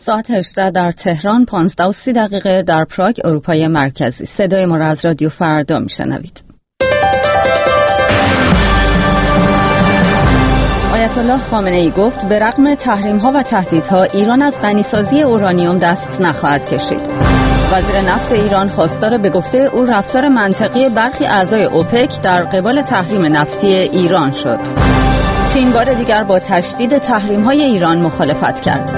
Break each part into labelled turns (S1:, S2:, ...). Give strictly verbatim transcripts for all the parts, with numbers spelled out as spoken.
S1: ساعت هجده در تهران، پانزده و سی دقیقه در پراگ اروپای مرکزی. صدای ما را از رادیو فردا میشنوید. آیت الله خامنه ای گفت به رغم تحریم‌ها و تهدیدها ایران از غنیسازی اورانیوم دست نخواهد کشید. وزیر نفت ایران خواستار به گفته او رفتار منطقی برخی اعضای اوپک در قبال تحریم نفتی ایران شد. چین بار دیگر با تشدید تحریم‌های ایران مخالفت کرد.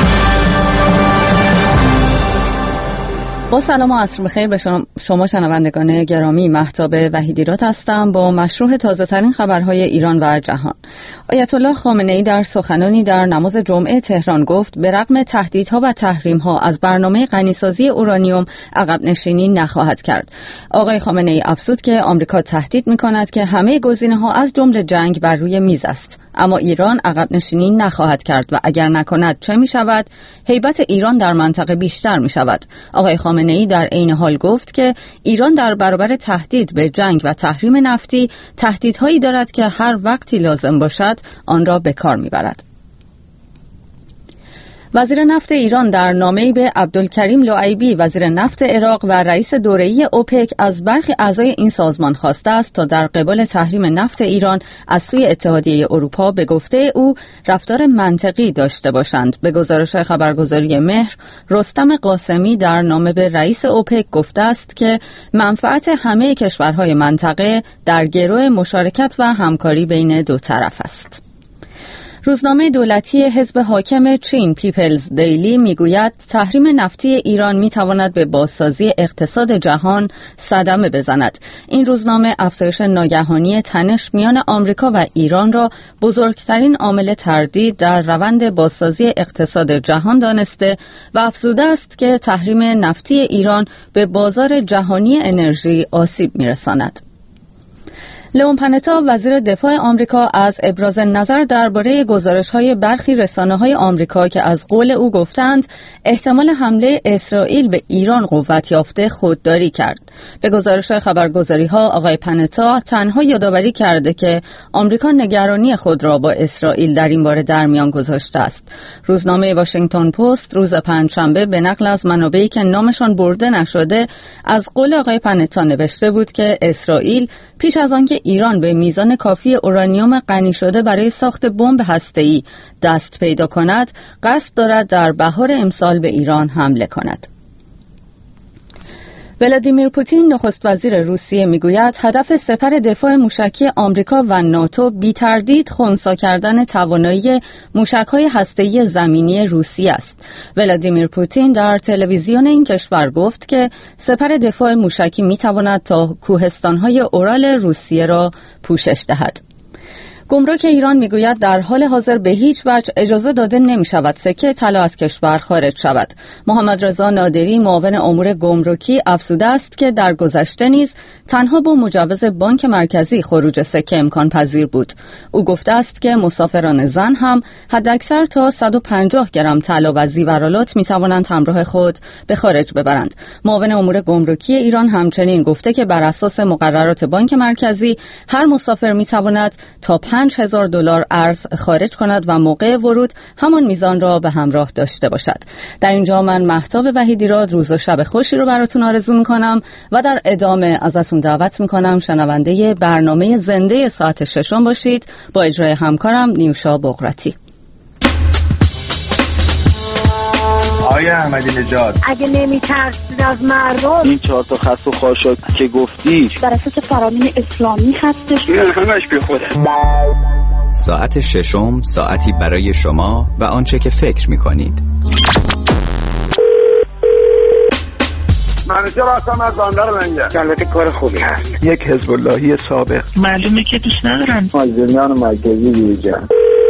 S1: با سلام و عصر بخیر به شما شنوندگان گرامی. مهتاب وحیدیراد هستم با مشروع تازه ترین خبرهای ایران و جهان. آیت الله خامنه ای در سخنانی در نماز جمعه تهران گفت به رغم تهدیدها و تحریم‌ها از برنامه غنیسازی اورانیوم عقب نشینی نخواهد کرد. آقای خامنه ای افزود که آمریکا تهدید می‌کند که همه گزینه‌ها از جمله جنگ بر روی میز است، اما ایران عقب نشینی نخواهد کرد و اگر نکند چه می‌شود؟ هیبت ایران در منطقه بیشتر می‌شود. آقای خامنه ای در عین حال گفت که ایران در برابر تهدید به جنگ و تحریم نفتی تهدیدهایی دارد که هر وقتی لازم باشد آن را به کار می‌برد. وزیر نفت ایران در نامه‌ای به عبدالکریم لعیبی وزیر نفت عراق و رئیس دوره‌ای اوپک از برخی اعضای این سازمان خواسته است تا در قبال تحریم نفت ایران از سوی اتحادیه اروپا به گفته او رفتار منطقی داشته باشند. به گزارش خبرگزاری مهر، رستم قاسمی در نامه به رئیس اوپک گفته است که منفعت همه کشورهای منطقه در گرو مشارکت و همکاری بین دو طرف است. روزنامه دولتی حزب حاکم چین پیپلز دیلی میگوید تحریم نفتی ایران میتواند به بازسازی اقتصاد جهان صدمه بزند. این روزنامه افزایش ناگهانی تنش میان آمریکا و ایران را بزرگترین عامل تردید در روند بازسازی اقتصاد جهان دانسته و افزوده است که تحریم نفتی ایران به بازار جهانی انرژی آسیب میرساند. لئون پنتا وزیر دفاع آمریکا از ابراز نظر درباره گزارش‌های برخی رسانه‌های آمریکا که از قول او گفتند احتمال حمله اسرائیل به ایران قوت یافته خودداری کرد. به گزارش خبرگزاری‌ها آقای پنتا تنها یادآوری کرده که آمریکا نگرانی خود را با اسرائیل در این باره در میان گذاشته است. روزنامه واشنگتن پست روز پنجشنبه به نقل از منابعی که نامشان برده نشده از قول آقای پنتا نوشته بود که اسرائیل پیش از آنکه ایران به میزان کافی اورانیوم غنی شده برای ساخت بمب هسته‌ای دست پیدا کند، قصد دارد در بهار امسال به ایران حمله کند. ولادیمیر پوتین نخست وزیر روسیه میگوید هدف سپر دفاع موشکی آمریکا و ناتو بی تردید خنثی کردن توانایی موشک‌های هسته‌ای زمینی روسیه است. ولادیمیر پوتین در تلویزیون این کشور گفت که سپر دفاع موشکی میتواند تا کوهستان‌های اورال روسیه را پوشش دهد. گمرک ایران میگوید در حال حاضر به هیچ وجه اجازه داده نمی شود سکه طلا از کشور خارج شود. محمد رضا نادری معاون امور گمرکی افزوده است که در گذشته نیز تنها با مجوز بانک مرکزی خروج سکه امکان پذیر بود. او گفته است که مسافران زن هم حداکثر تا صد و پنجاه گرم طلا و زیورآلات می توانند همراه خود به خارج ببرند. معاون امور گمرکی ایران همچنین گفته که بر اساس مقررات بانک مرکزی هر مسافر می تواند تا پنج هزار دلار ارز خارج کند و موقع ورود همان میزان را به همراه داشته باشد. در اینجا من مهتاب وحیدیراد روز و شب خوشی رو براتون آرزو میکنم و در ادامه ازتون دعوت میکنم شنونده برنامه زنده ساعت ششم باشید با اجرای همکارم نیوشا بقراتی.
S2: آقای احمدی نژاد،
S3: اگه نمیترسید از مردم،
S2: این چهار تا خط و خاشاک که گفتی
S3: بر اساس فرامین اسلامی هستش،
S2: این همش بی خوده.
S4: ساعت ششم، ساعتی برای شما و آنچه که فکر میکنید.
S2: منوچه راستم از باندار منگه البته کار خوبی هست. یک حزب اللهی سابق
S5: معلومه که دوست ندارن
S2: مازنیان مرکزی بیرجن.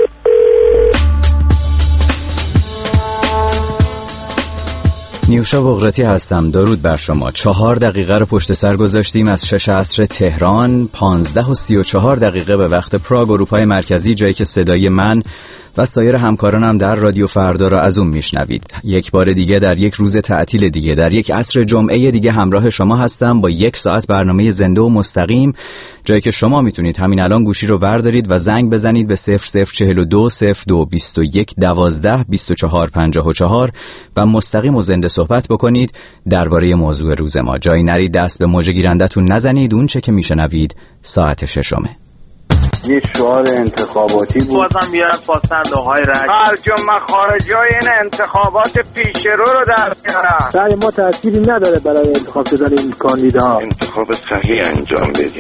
S4: نیوشا بقراتی هستم. درود بر شما. چهار دقیقه رو پشت سر گذاشتیم از شش عصر تهران، پانزده و سی و چهار دقیقه به وقت پراگ اروپای مرکزی، جایی که صدای من و سایر همکارانم در رادیو فردا را از اون میشنوید. یک بار دیگه در یک روز تعطیل دیگه، در یک عصر جمعه دیگه همراه شما هستم با یک ساعت برنامه زنده و مستقیم، جایی که شما میتونید همین الان گوشی رو بردارید و زنگ بزنید به صفر صفر چهل و دو صفر دو بیست و یک دوازده بیست و چهار پنجاه و چهار و مستقیم و زنده صحبت بکنید درباره موضوع روز ما. جایی نرید دست به موج گیرندتون نزنید. اون چه که میشنوید ساعت ششمه.
S2: یه شعار انتخاباتی بود.
S6: بازم بیارن با صندوق‌های رای.
S2: خرج و مخارجای این انتخابات پیشرو رو در بیارن.
S7: برای ما تأثیری نداره برای انتخاب شدن این کاندیداها.
S2: انتخاب صحیح انجام بدیم.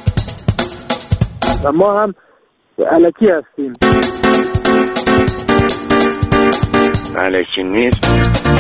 S7: و ما هم الکی هستیم.
S2: الکی نیست.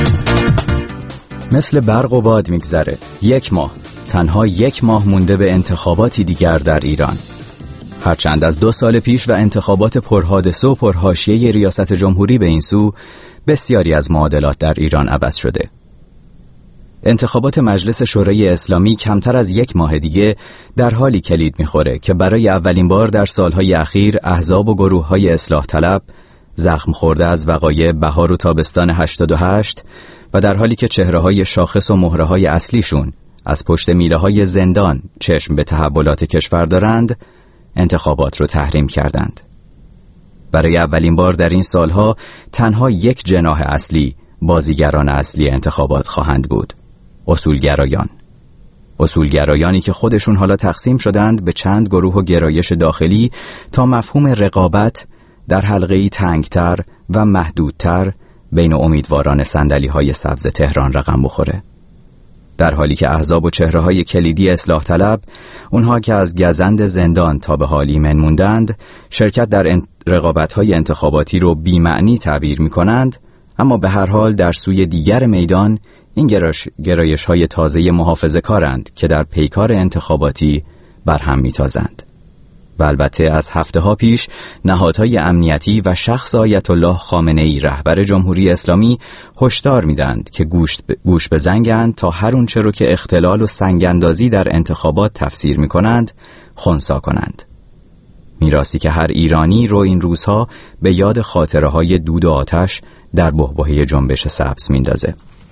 S4: مثل برق و باد میگذره. یک ماه، تنها یک ماه مونده به انتخاباتی دیگر در ایران. هرچند از دو سال پیش و انتخابات پرحادثه و پرحاشیه ریاست جمهوری به این سو، بسیاری از معادلات در ایران عوض شده. انتخابات مجلس شورای اسلامی کمتر از یک ماه دیگه در حالی کلید میخوره که برای اولین بار در سالهای اخیر احزاب و گروه‌های اصلاح طلب زخم خورده از وقایع بهار و تابستان هشتاد و هشت و در حالی که چهره‌های شاخص و مهره‌های اصلیشون از پشت میله‌های زندان چشم به تحولات کشور دارند، انتخابات رو تحریم کردند. برای اولین بار در این سالها تنها یک جناح اصلی بازیگران اصلی انتخابات خواهند بود: اصولگرایان. اصولگرایانی که خودشون حالا تقسیم شدند به چند گروه و گرایش داخلی تا مفهوم رقابت در حلقه‌ای تنگتر و محدودتر بین امیدواران صندلی‌های سبز تهران رقم بخوره. در حالی که احزاب و چهره‌های کلیدی اصلاح طلب، اونها که از گزند زندان تا به حال ایمن موندند، شرکت در ان... رقابت‌های انتخاباتی رو بی‌معنی تعبیر می‌کنند، اما به هر حال در سوی دیگر میدان این گرایش... گرایش‌های تازه محافظه‌کارند که در پیکار انتخاباتی برهم می‌تازند. و البته از هفته ها پیش نهادهای امنیتی و شخص آیت الله خامنه‌ای رهبر جمهوری اسلامی هشدار میدند که گوش ب... گوش بزنگند تا هر اونچه رو که اختلال و سنگاندازی در انتخابات تفسیر میکنند خنثی کنند. میراثی که هر ایرانی رو این روزها به یاد خاطره های دود و آتش در بحبوحه جنبش سبز میندازه.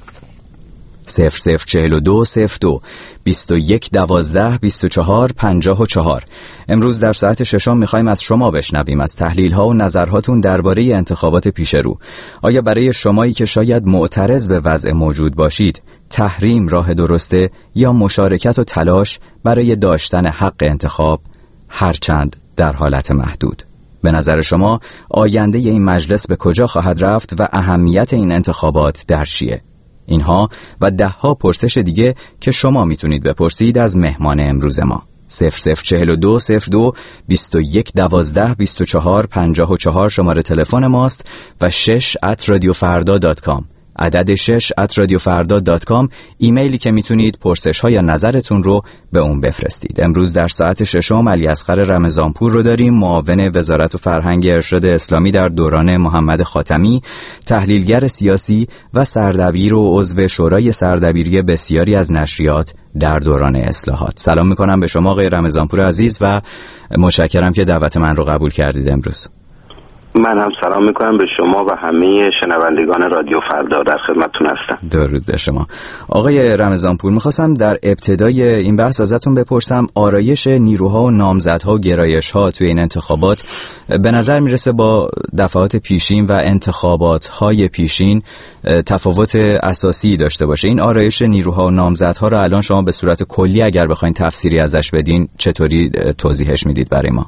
S4: صفر صفر چهل و دو صفر دو بیست و یک دوازده بیست و چهار پنجاه و چهار. امروز در ساعت ششم میخوایم از شما بشنویم، از تحلیل ها و نظرهاتون درباره انتخابات پیش رو. آیا برای شمایی که شاید معترض به وضع موجود باشید، تحریم راه درسته یا مشارکت و تلاش برای داشتن حق انتخاب، هرچند در حالت محدود؟ به نظر شما آینده این مجلس به کجا خواهد رفت و اهمیت این انتخابات در چیه؟ اینها و ده ها پرسش دیگه که شما میتونید بپرسید از مهمان امروز ما. صفر صفر چهل و دو صفر دو بیست و یک دوازده بیست و چهار پنجاه و چهار شماره تلفن ماست و شش ات رادیو فردا دات کام، عدد شش ات رادیو فردا دات کام ایمیلی که میتونید پرسش ها یا نظرتون رو به اون بفرستید. امروز در ساعت ششم علی اصغر رمضانپور رو داریم، معاون وزارت و فرهنگ ارشاد اسلامی در دوران محمد خاتمی، تحلیلگر سیاسی و سردبیر و عضو شورای سردبیری بسیاری از نشریات در دوران اصلاحات. سلام میکنم به شما آقای رمضانپور عزیز و متشکرم که دعوت من رو قبول کردید امروز.
S8: من هم سلام میکنم به شما و همه شنوندگان رادیو فردا، در خدمتتون هستم.
S4: درود به شما آقای رمضانپور. میخواستم در ابتدای این بحث ازتون بپرسم، آرایش نیروها و نامزدها و گرایش‌ها توی این انتخابات به نظر میرسه با دفعات پیشین و انتخابات‌های پیشین تفاوت اساسی داشته باشه. این آرایش نیروها و نامزدها رو الان شما به صورت کلی اگر بخواید تفسیری ازش بدین چطوری توضیحش میدید برای ما؟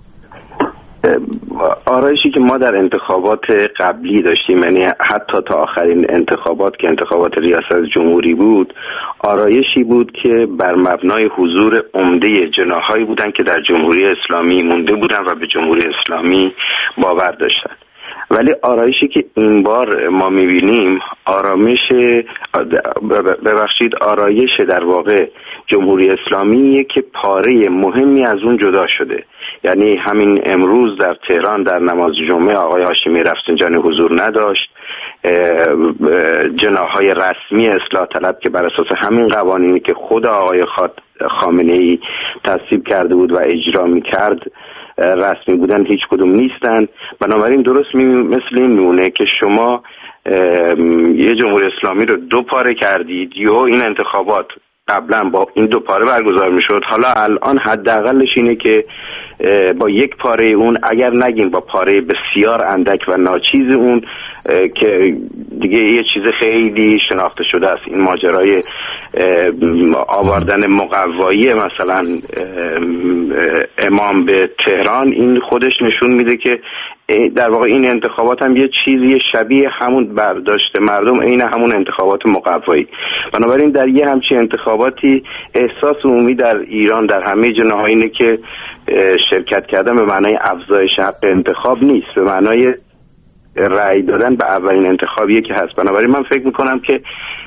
S8: آرایشی که ما در انتخابات قبلی داشتیم، یعنی حتی تا آخرین انتخابات که انتخابات ریاست جمهوری بود، آرایشی بود که بر مبنای حضور عمده جناح‌هایی بودند که در جمهوری اسلامی مونده بودند و به جمهوری اسلامی باور داشتند. ولی آرایشی که این بار ما می‌بینیم، آرامش ببخشید آرایش در واقع جمهوری اسلامیه که پاره مهمی از اون جدا شده. یعنی همین امروز در تهران در نماز جمعه آقای هاشمی رفسنجانی حضور نداشت. جناح‌های رسمی اصلاح طلب که بر اساس همین قوانینی که خود آقای خامنه‌ای تصویب کرده بود و اجرا می‌کرد رسمی بودن هیچ کدوم نیستن. بنابراین درست می مثل این میمونه که شما یه جمهوری اسلامی رو دو پاره کردید، یهو این انتخابات قبلا با این دو پاره برگزار میشد، حالا الان حداقلش اینه که با یک پاره اون، اگر نگیم با پاره بسیار اندک و ناچیز اون که دیگه یه چیز خیلی شناخته شده است، این ماجرای آوردن مقوایی مثلا امام به تهران، این خودش نشون میده که در واقع این انتخابات هم یه چیزی شبیه همون برداشت مردم عین همون انتخابات مقوایی. بنابراین در یه همچین انتخاباتی احساس عمومی در ایران در همه جناح اینه که شرکت کردن به معنای افزایش حق انتخاب نیست، به معنای رأی دادن به اولین انتخابیه که هست. بنابراین من فکر میکنم که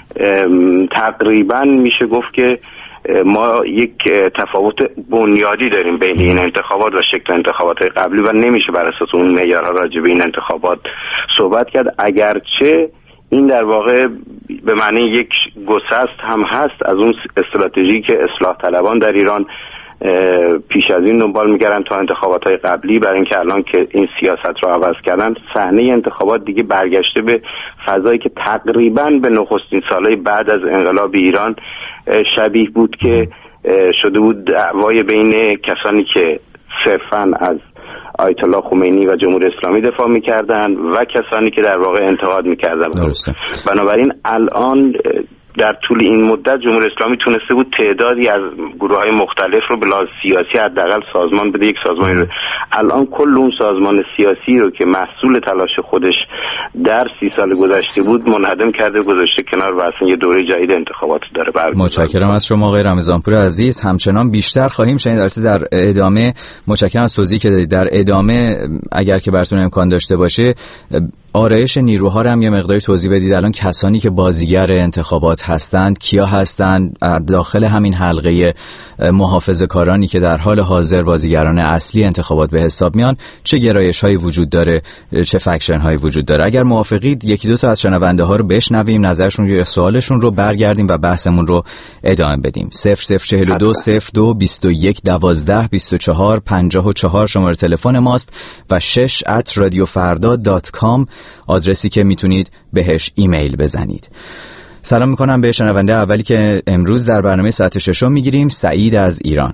S8: تقریبا میشه گفت که ما یک تفاوت بنیادی داریم بین این انتخابات و شکل انتخابات قبلی و نمیشه بر اساس اون معیارها راجع به این انتخابات صحبت کرد، اگرچه این در واقع به معنی یک گسست هم هست از اون استراتژی که اصلاح طلبان در ایران پیش از این دنبال می‌کردن تا انتخابات‌های قبلی، برای اینکه الان که این سیاست رو عوض کردن صحنه انتخابات دیگه برگشته به فضایی که تقریباً به نخستین سالهای بعد از انقلاب ایران شبیه بود که شده بود دعوای بین کسانی که صرفاً از آیت الله خمینی و جمهوری اسلامی دفاع می‌کردن و کسانی که در واقع انتقاد می‌کردن. بنابراین الان در طول این مدت جمهوری اسلامی تونسته بود تعدادی از گروه‌های مختلف رو به لحاظ سیاسی حداقل سازمان بده، یک سازمانی رو. الان کل اون سازمان سیاسی رو که محصول تلاش خودش در سی سال گذشته بود منهدم کرده، گذاشته کنار و اصلا یه دوره جدید انتخابات داره.
S4: متشکرم از شما آقای رمضانپور عزیز. همچنان بیشتر خواهیم شنید البته در ادامه. متشکرم از توضیحی که دادید. در ادامه اگر که براتون امکان داشته باشه آرایش نیروها رو هم یه مقداری توضیح بدید. الان کسانی که بازیگر انتخابات هستند کیا هستند؟ داخل همین حلقه محافظه‌کارانی که در حال حاضر بازیگران اصلی انتخابات به حساب میان چه گرایش‌هایی وجود داره، چه فکشن‌هایی وجود داره؟ اگر موافقید یکی دو تا از شنونده ها رو بشنویم، نظرشون یا سوالشون رو برگردیم و بحثمون رو ادامه بدیم. صفر صفر چهل و دو صفر دو بیست و یک دوازده بیست و چهار پنجاه و چهار شماره تلفن ماست و شش ات رادیو فردا دات کام آدرسی که میتونید بهش ایمیل بزنید. سلام میکنم به شنونده اولی که امروز در برنامه ساعت ششم میگیریم، سعید از ایران.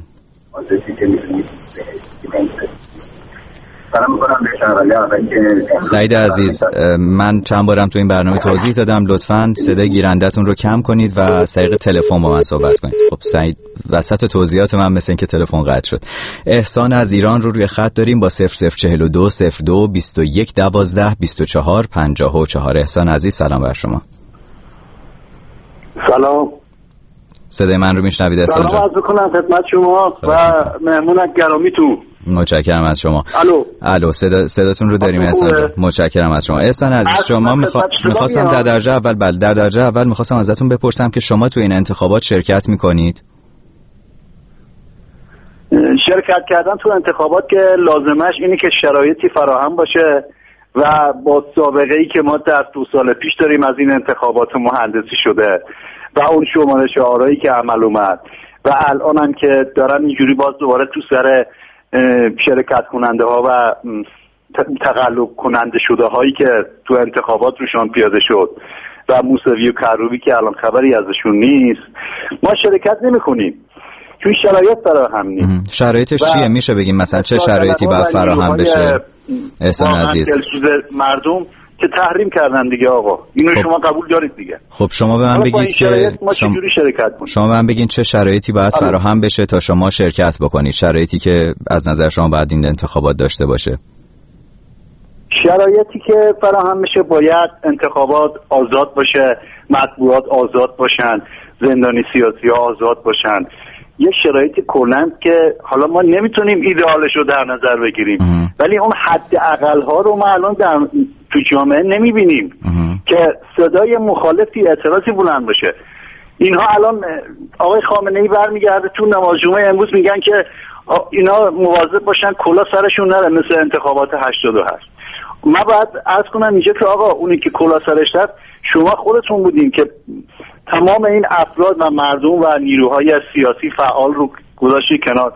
S4: سعید عزیز، من چند بارم تو این برنامه توضیح دادم، لطفاً صدای گیرندتون رو کم کنید و از طریق تلفن با من صحبت کنید. خب سعید وسط توضیحات من مثل این که تلفن قطع شد. احسان از ایران رو روی خط داریم با صفر صفر چهل و دو صفر دو بیست و یک دوازده بیست و چهار پنجاه و چهار. احسان عزیز سلام بر شما.
S7: سلام.
S4: صدای من رو میشنوید احسان جان؟
S7: سلام عرض می‌کنم خدمت شما و مهمون گرامیتون.
S4: متشکرم از شما.
S7: الو
S4: الو صدا صداتون رو داریم احسان جان. متشکرم از شما. احسان عزیز شما میخوا... میخواستم در درجه اول بله در درجه اول میخواستم ازتون بپرسم که شما تو این انتخابات شرکت میکنید؟
S7: شرکت کردن تو انتخابات که لازمش اینه که شرایطی فراهم باشه و با سابقه ای که ما در دو سال پیش داریم از این انتخابات مهندسی شده و اون شمارش آرایی که عمل اومد و الان هم که دارن اینجوری باز دوباره تو سر شرکت کننده ها و تقلب کننده شده هایی که تو انتخابات روشان پیاده شد و موسوی و کروبی که الان خبری ازشون نیست، ما شرکت نمی کنیم چون شرایط فراهم نیست.
S4: شرایطش چیه؟ میشه بگیم مثلا چه شرایطی باید فراهم بشه احسان عزیز؟
S7: مردم که تحریم کردن دیگه آقا، اینو خب. شما قبول دارید دیگه.
S4: خب شما به من بگید که
S7: شما شرکت کنید.
S4: شما به من بگین چه شرایطی باید آره. فراهم بشه تا شما شرکت بکنید، شرایطی که از نظر شما باید این انتخابات داشته باشه.
S7: شرایطی که فراهم بشه باید انتخابات آزاد باشه، مطبوعات آزاد باشن، زندانی سیاسی ها آزاد باشن، یه شرایطی کلند که حالا ما نمیتونیم ایدئالش رو در نظر بگیریم اه. ولی اون حد اقل ها رو ما الان در تو جامعه نمیبینیم که صدای مخالفی اعتراضی بلند باشه. اینها الان آقای خامنه ای برمیگرده تو نماز جمعه امروز میگن که اینا مواظب باشن کلا سرشون نره مثل انتخابات هشتاد و هشت. من باید عرض کنم اینجا که آقا اونی که کلا سرش رفت شما خودتون بودین که تمام این افراد و مردم و نیروهای سیاسی فعال رو گذاشتی کنار.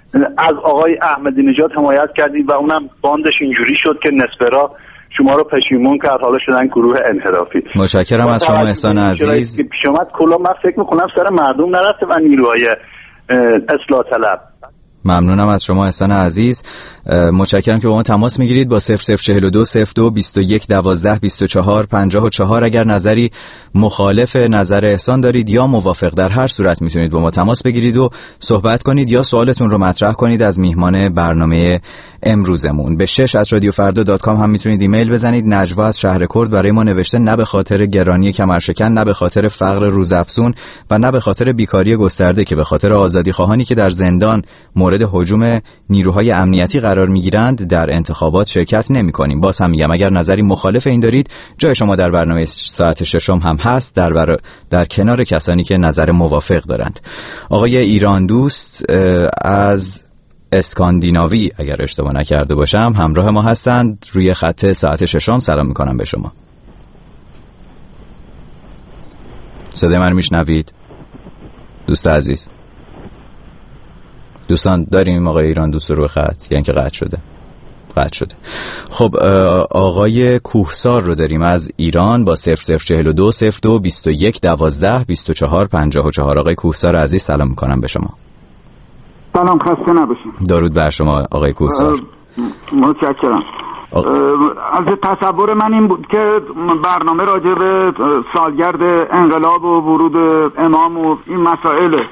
S7: از آقای احمدی نژاد حمایت کردید و اونم باندش اینجوری شد که نسبرا شما رو پشیمون کرد، حالا شدن گروه انحرافی.
S4: متشکرم از شما احسان عزیز.
S7: پیش اومد کلا من فکر میکنم سر مردم نرفته و نیروهای اصلاح طلب.
S4: ممنونم از شما احسان عزیز. متشکرم که با ما تماس میگیرید با صفر صفر چهل و دو صفر دو بیست و یک دوازده بیست و چهار پنجاه و چهار. اگر نظری مخالف نظر احسان دارید یا موافق، در هر صورت میتونید با ما تماس بگیرید و صحبت کنید یا سوالتون رو مطرح کنید از میهمان برنامه امروزمون. به شش ات رادیو فردا دات کام هم میتونید ایمیل بزنید. نجوا از شهر کرد برای ما نوشته نه به خاطر گرانی کمرشکن، نه به خاطر فقر روزافزون و نه به خاطر بیکاری گسترده که به خاطر آزادی خواهانی که در زندان مورد هجوم نیروهای امنیتی قرار میگیرند در انتخابات شرکت نمی‌کنیم. باز هم میگم اگر نظری مخالف این دارید، جای شما در برنامه ساعت ششم هم هست، در بر... در کنار کسانی که نظر موافق دارند. آقای ایران دوست از اسکاندیناوی اگر اشتباه نکرده باشم همراه ما هستند روی خط ساعت ششم. سلام میکنم به شما. صدای من میشنوید دوست عزیز؟ دوستان داریم آقای ایران دوست روی خط، یعنی که قطع شده قطع شده. خب آقای کوهسار رو داریم از ایران با صفر صفر چهل و دو صفر دو بیست و یک دوازده بیست و چهار پنجاه و چهار. آقای کوهسار عزیز سلام میکنم به شما.
S9: سلام، خسته نباشید.
S4: درود بر شما آقای کوهسار.
S9: متشکرم. از تصور من این بود که برنامه راجع به سالگرد انقلاب و ورود امام و این مسائله،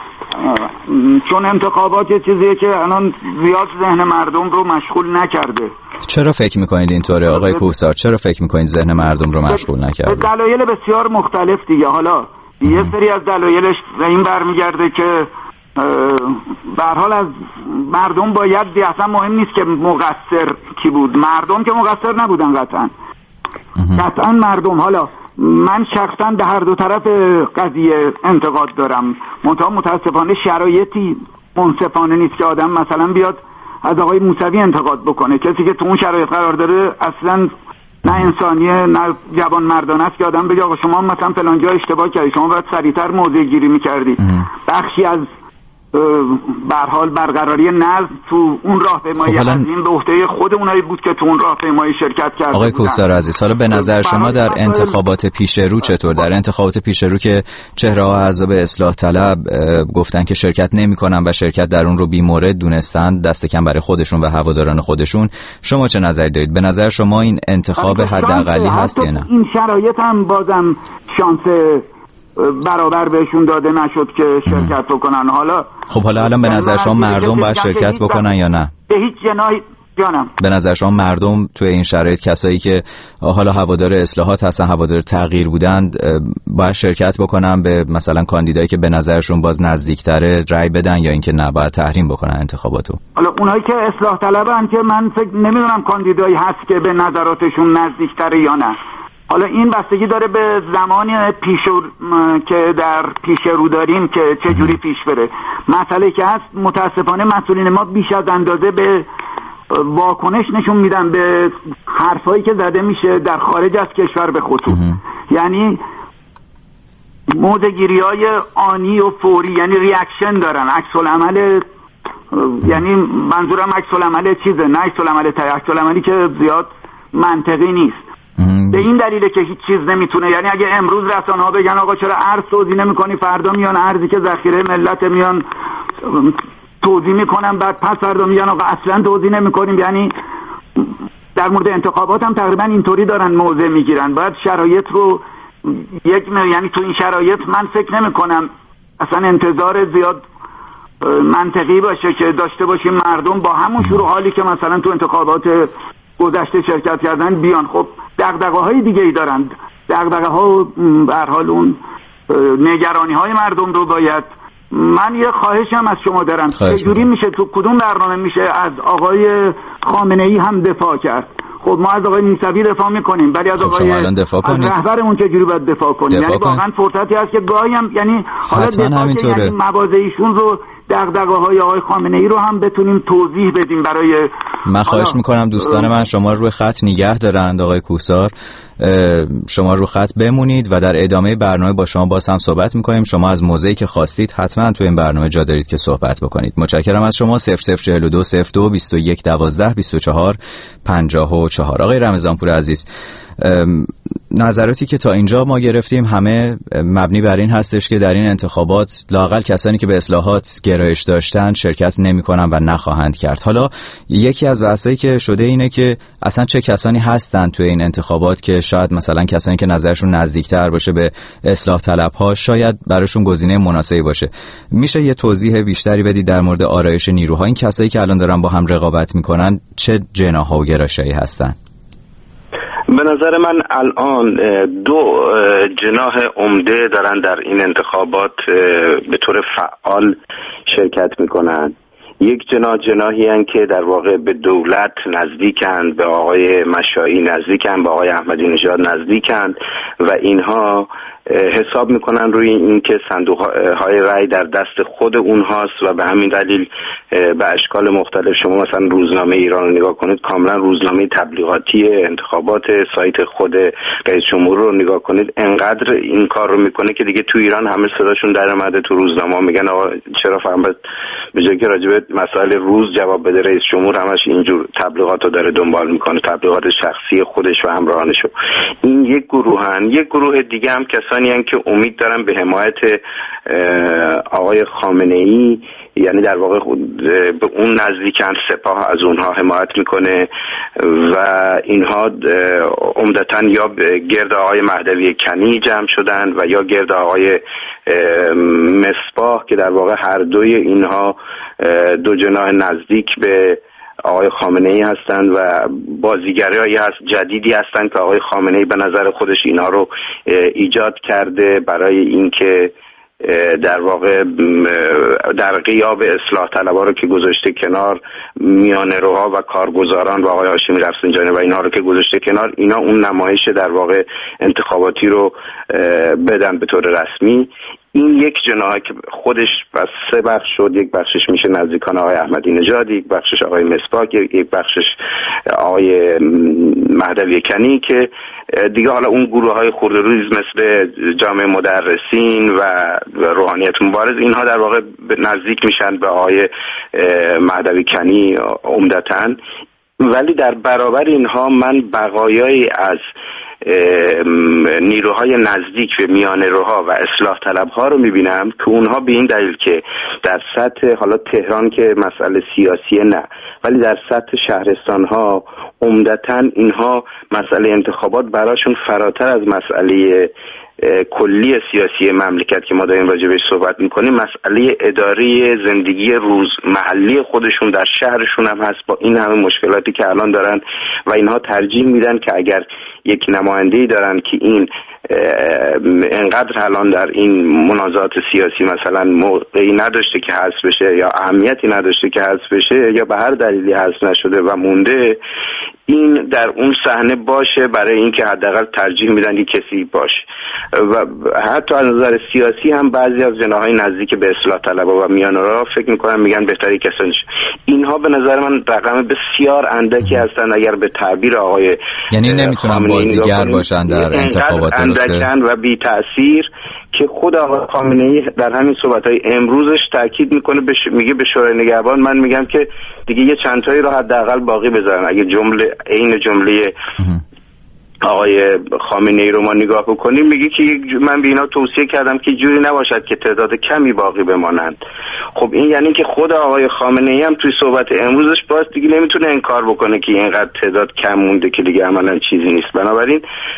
S9: چون انتخابات یه چیزیه که الان زیاد ذهن مردم رو مشغول نکرده.
S4: چرا فکر میکنید اینطوره آقای کوهسار؟ چرا فکر میکنید ذهن مردم رو مشغول نکرده؟
S9: دلایل بسیار مختلف دیگه. حالا یه سری از دلایلش به این برمیگرده که به هر حال از مردم باید، اصلا مهم نیست که مقصر کی بود، مردم که مقصر نبودن قطعا قطعا مردم. حالا من شخصا به هر دو طرف قضیه انتقاد دارم، منتها متاسفانه شرایطی منصفانه نیست که آدم مثلا بیاد از آقای موسوی انتقاد بکنه، کسی که تو اون شرایط قرار داره اصلا نه انسانیه نه جوان مردانه است که آدم بگه آقا شما مثلا فلان جا اشتباه کردی، شما باید سریعتر موضع گیری میکردی. بخشی از به هر حال برقراری نظم تو اون راهپیمایی
S4: خب
S9: عظیم به عهده خود اونایی بود که تو اون راهپیمایی شرکت کردن.
S4: آقای کوهسار عزیز، حالا به نظر شما در انتخابات پیش رو چطور؟ در انتخابات پیش رو که چهره‌ها احزاب اصلاح طلب گفتن که شرکت نمی‌کنن و شرکت در اون رو بی‌مورد دونستن، دست کم برای خودشون و هواداران خودشون، شما چه نظری دارید؟ به نظر شما این انتخاب حداقلی هست یا نه؟
S9: این شرایط هم بازم شانس برابر بهشون داده نشد که شرکت بکنن. حالا
S4: خب حالا الان به نظر شما مردم باید شرکت بکنن یا نه؟
S9: به هیچ جناحی جانم.
S4: به نظر شما مردم توی این شرایط، کسایی که حالا هوادار اصلاحات هستن، هوادار تغییر بودند، باید شرکت بکنن به مثلا کاندیدایی که به نظرشون باز نزدیکتره رأی بدن، یا اینکه نه باید تحریم بکنن انتخاباتو؟
S9: حالا اونایی که اصلاح طلبن که من فکر نمیدونم کاندیدایی هست که به نظراتشون نزدیکتره یا نه. حالا این بستگی داره به زمانی پیش که در پیش رو داریم که چه جوری پیش بره. مسئله که هست متاسفانه مسئولین ما بیش از اندازه به واکنش نشون میدن به حرفایی که زده میشه در خارج از کشور به خصوص. یعنی موضع‌گیری‌های آنی و فوری، یعنی ریاکشن دارن، عکس العمل، یعنی منظورم عکس العمل چیزه، نه عکس العمل عکس العملی که زیاد منطقی نیست. به این دلیله که هیچ چیز نمیتونه، یعنی اگه امروز رسانه‌ها بگن آقا چرا ارز توزیع نمی‌کنی، فردا میان ارزی که ذخیره ملت میان توزیع میکنن، بعد پس فردا میان آقا اصلا توزیع نمی‌کنیم. یعنی در مورد انتخابات هم تقریبا اینطوری دارن موضع میگیرن. باید شرایط رو یک م... یعنی تو این شرایط من فکر نمی‌کنم اصلا انتظار زیاد منطقی باشه که داشته باشیم مردم با همون شروع حالی که مثلا تو انتخابات گذشته شرکت کردن بیان. خب دغدغه‌های دیگه‌ای دارن، دغدغه‌ها به هر حال اون نگرانی‌های مردم رو باید. من یه خواهشم از شما دارم، چجوری میشه تو کدوم برنامه میشه از آقای خامنه‌ای هم دفاع کرد؟ خب ما از آقای موسوی دفاع میکنیم، ولی از
S4: خب
S9: آقای از رهبرمون چجوری باید دفاع کنیم؟ دفاع یعنی واقعا فرصتی هست که گاهی هم، یعنی حالا دفاع یعنی مواضع ایشون رو دغدغه‌های آقای خامنه‌ای رو هم بتونیم توضیح بدیم برای.
S4: من خواهش میکنم دوستان من شما روی خط نگه دارند آقای کوهسار، شما رو خط بمونید و در ادامه برنامه با شما باز هم صحبت میکنیم. شما از موضعی که خواستید حتما تو این برنامه جا دارید که صحبت بکنید. متشکرم از شما. صفر صفر چهل و دو صفر دو بیست و یک دوازده بیست و چهار پنجاه و چهار. آقای رمضانپور عزیز، نظراتی که تا اینجا ما گرفتیم همه مبنی بر این هستش که در این انتخابات لااقل کسانی که به اصلاحات گرایش داشتن شرکت نمی‌کنن و نخواهند کرد. حالا یکی از بحثایی که شده اینه که اصلا چه کسانی هستن توی این انتخابات که شاید مثلا کسانی که نظرشون نزدیکتر باشه به اصلاح طلب‌ها شاید براشون گزینه مناسبی باشه. میشه یه توضیح بیشتری بدید در مورد آرایش نیروها؟ این کسایی که الان دارن با هم رقابت می‌کنن چه جناح‌ها و گرایش‌هایی هستن؟
S8: به نظر من الان دو جناح عمده دارن در این انتخابات به طور فعال شرکت میکنن. یک جناح جناحی هستند که در واقع به دولت نزدیکند، به آقای مشایی نزدیکند، به آقای احمدی نژاد نزدیکند و اینها حساب میکنن روی این که صندوق های رای در دست خود اونهاست و به همین دلیل به اشکال مختلف، شما مثلا روزنامه ایران رو نگاه کنید، کاملا روزنامه تبلیغاتی انتخابات، سایت خود رئیس جمهور رو نگاه کنید، انقدر این کار رو میکنه که دیگه تو ایران همه صداشون در اومده، تو روزنامه میگن آقا چرا فقط به جای که راجع به مسائل روز جواب بده رئیس جمهور همش اینجور تبلیغات رو داره دنبال میکنه، تبلیغات شخصی خودش و همراهانشو. این یک گروهن. یک گروه دیگه هم کسانی هستند که امید دارن به حمایت آقای خامنه‌ای، یعنی در واقع به اون نزدیکن، سپاه از اونها حمایت میکنه و اینها عمدتاً یا گرد آقای مهدوی کنی جمع شدن و یا گرد آقای مصباح که در واقع هر دوی اینها دو جناح نزدیک به آقای خامنه‌ای هستند و بازیگرایی هست جدیدی هستند که آقای خامنه‌ای به نظر خودش اینها رو ایجاد کرده برای اینکه در واقع در غیاب اصلاح طلبها رو که گذاشته کنار، میانه‌روها و کارگزاران و آقای هاشمی رفسنجانی و اینها رو که گذاشته کنار، اینا اون نمایش در واقع انتخاباتی رو بدن به طور رسمی. این یک جناح که خودش بس سه بخش شد، یک بخشش میشه نزدیکان آقای احمدی نژاد، یک بخشش آقای مصباح، یک بخشش آقای مهدوی کنی که دیگه حالا اون گروه های خرده روز مثل جامعه مدرسین و روحانیت مبارز، اینها در واقع نزدیک میشن به آقای مهدوی کنی عمدتاً. ولی در برابر اینها من بقایایی از نیروهای نزدیک به میانه‌روها و اصلاح طلبها رو میبینم که اونها به این دلیل که در سطح حالا تهران که مسئله سیاسی نه، ولی در سطح شهرستانها عمدتاً اینها مسئله انتخابات براشون فراتر از مسئله کلی سیاسی مملکت که ما داریم راجع بهش صحبت میکنیم، مسئله اداری زندگی روز محلی خودشون در شهرشون هم هست با این همه مشکلاتی که الان دارن و اینها ترجیح میدن که اگر یک نماینده‌ای دارن که این انقدر الان در این منازعات سیاسی مثلا موقعی نداشته که حذف بشه یا اهمیتی نداشته که حذف بشه یا به هر دلیلی حذف نشده و مونده، این در اون صحنه باشه برای اینکه حداقل ترجیح میدن یک کسی باشه. و حتی از نظر سیاسی هم بعضی از جناحهای نزدیک به اصلاح طلبها و میانه‌رو فکر میکنن میگن بهتری کسانی. اینها به نظر من رقم بسیار اندکی هستن اگر به تعبیر آقای
S4: یعنی نمیتونن بازیگر باشن در انتخابات،
S8: اندکن و بی تأثیر که خود آقای خامنه‌ای در همین صحبت‌های امروزش تاکید میکنه بش... میگه به شورای نگهبان من میگم که دیگه یه چند تایی رو حداقل باقی بذارن. اگه جمله عین جمله آقای خامنه‌ای رو ما نگاه بکنیم میگه که من به اینا توصیه کردم که جوری نباشد که تعداد کمی باقی بمانند. خب این یعنی که خود آقای خامنه‌ای هم توی صحبت امروزش باز دیگه نمیتونه انکار بکنه که اینقدر تعداد کم مونده که دیگه عملاً چیزی نیست. بنابراین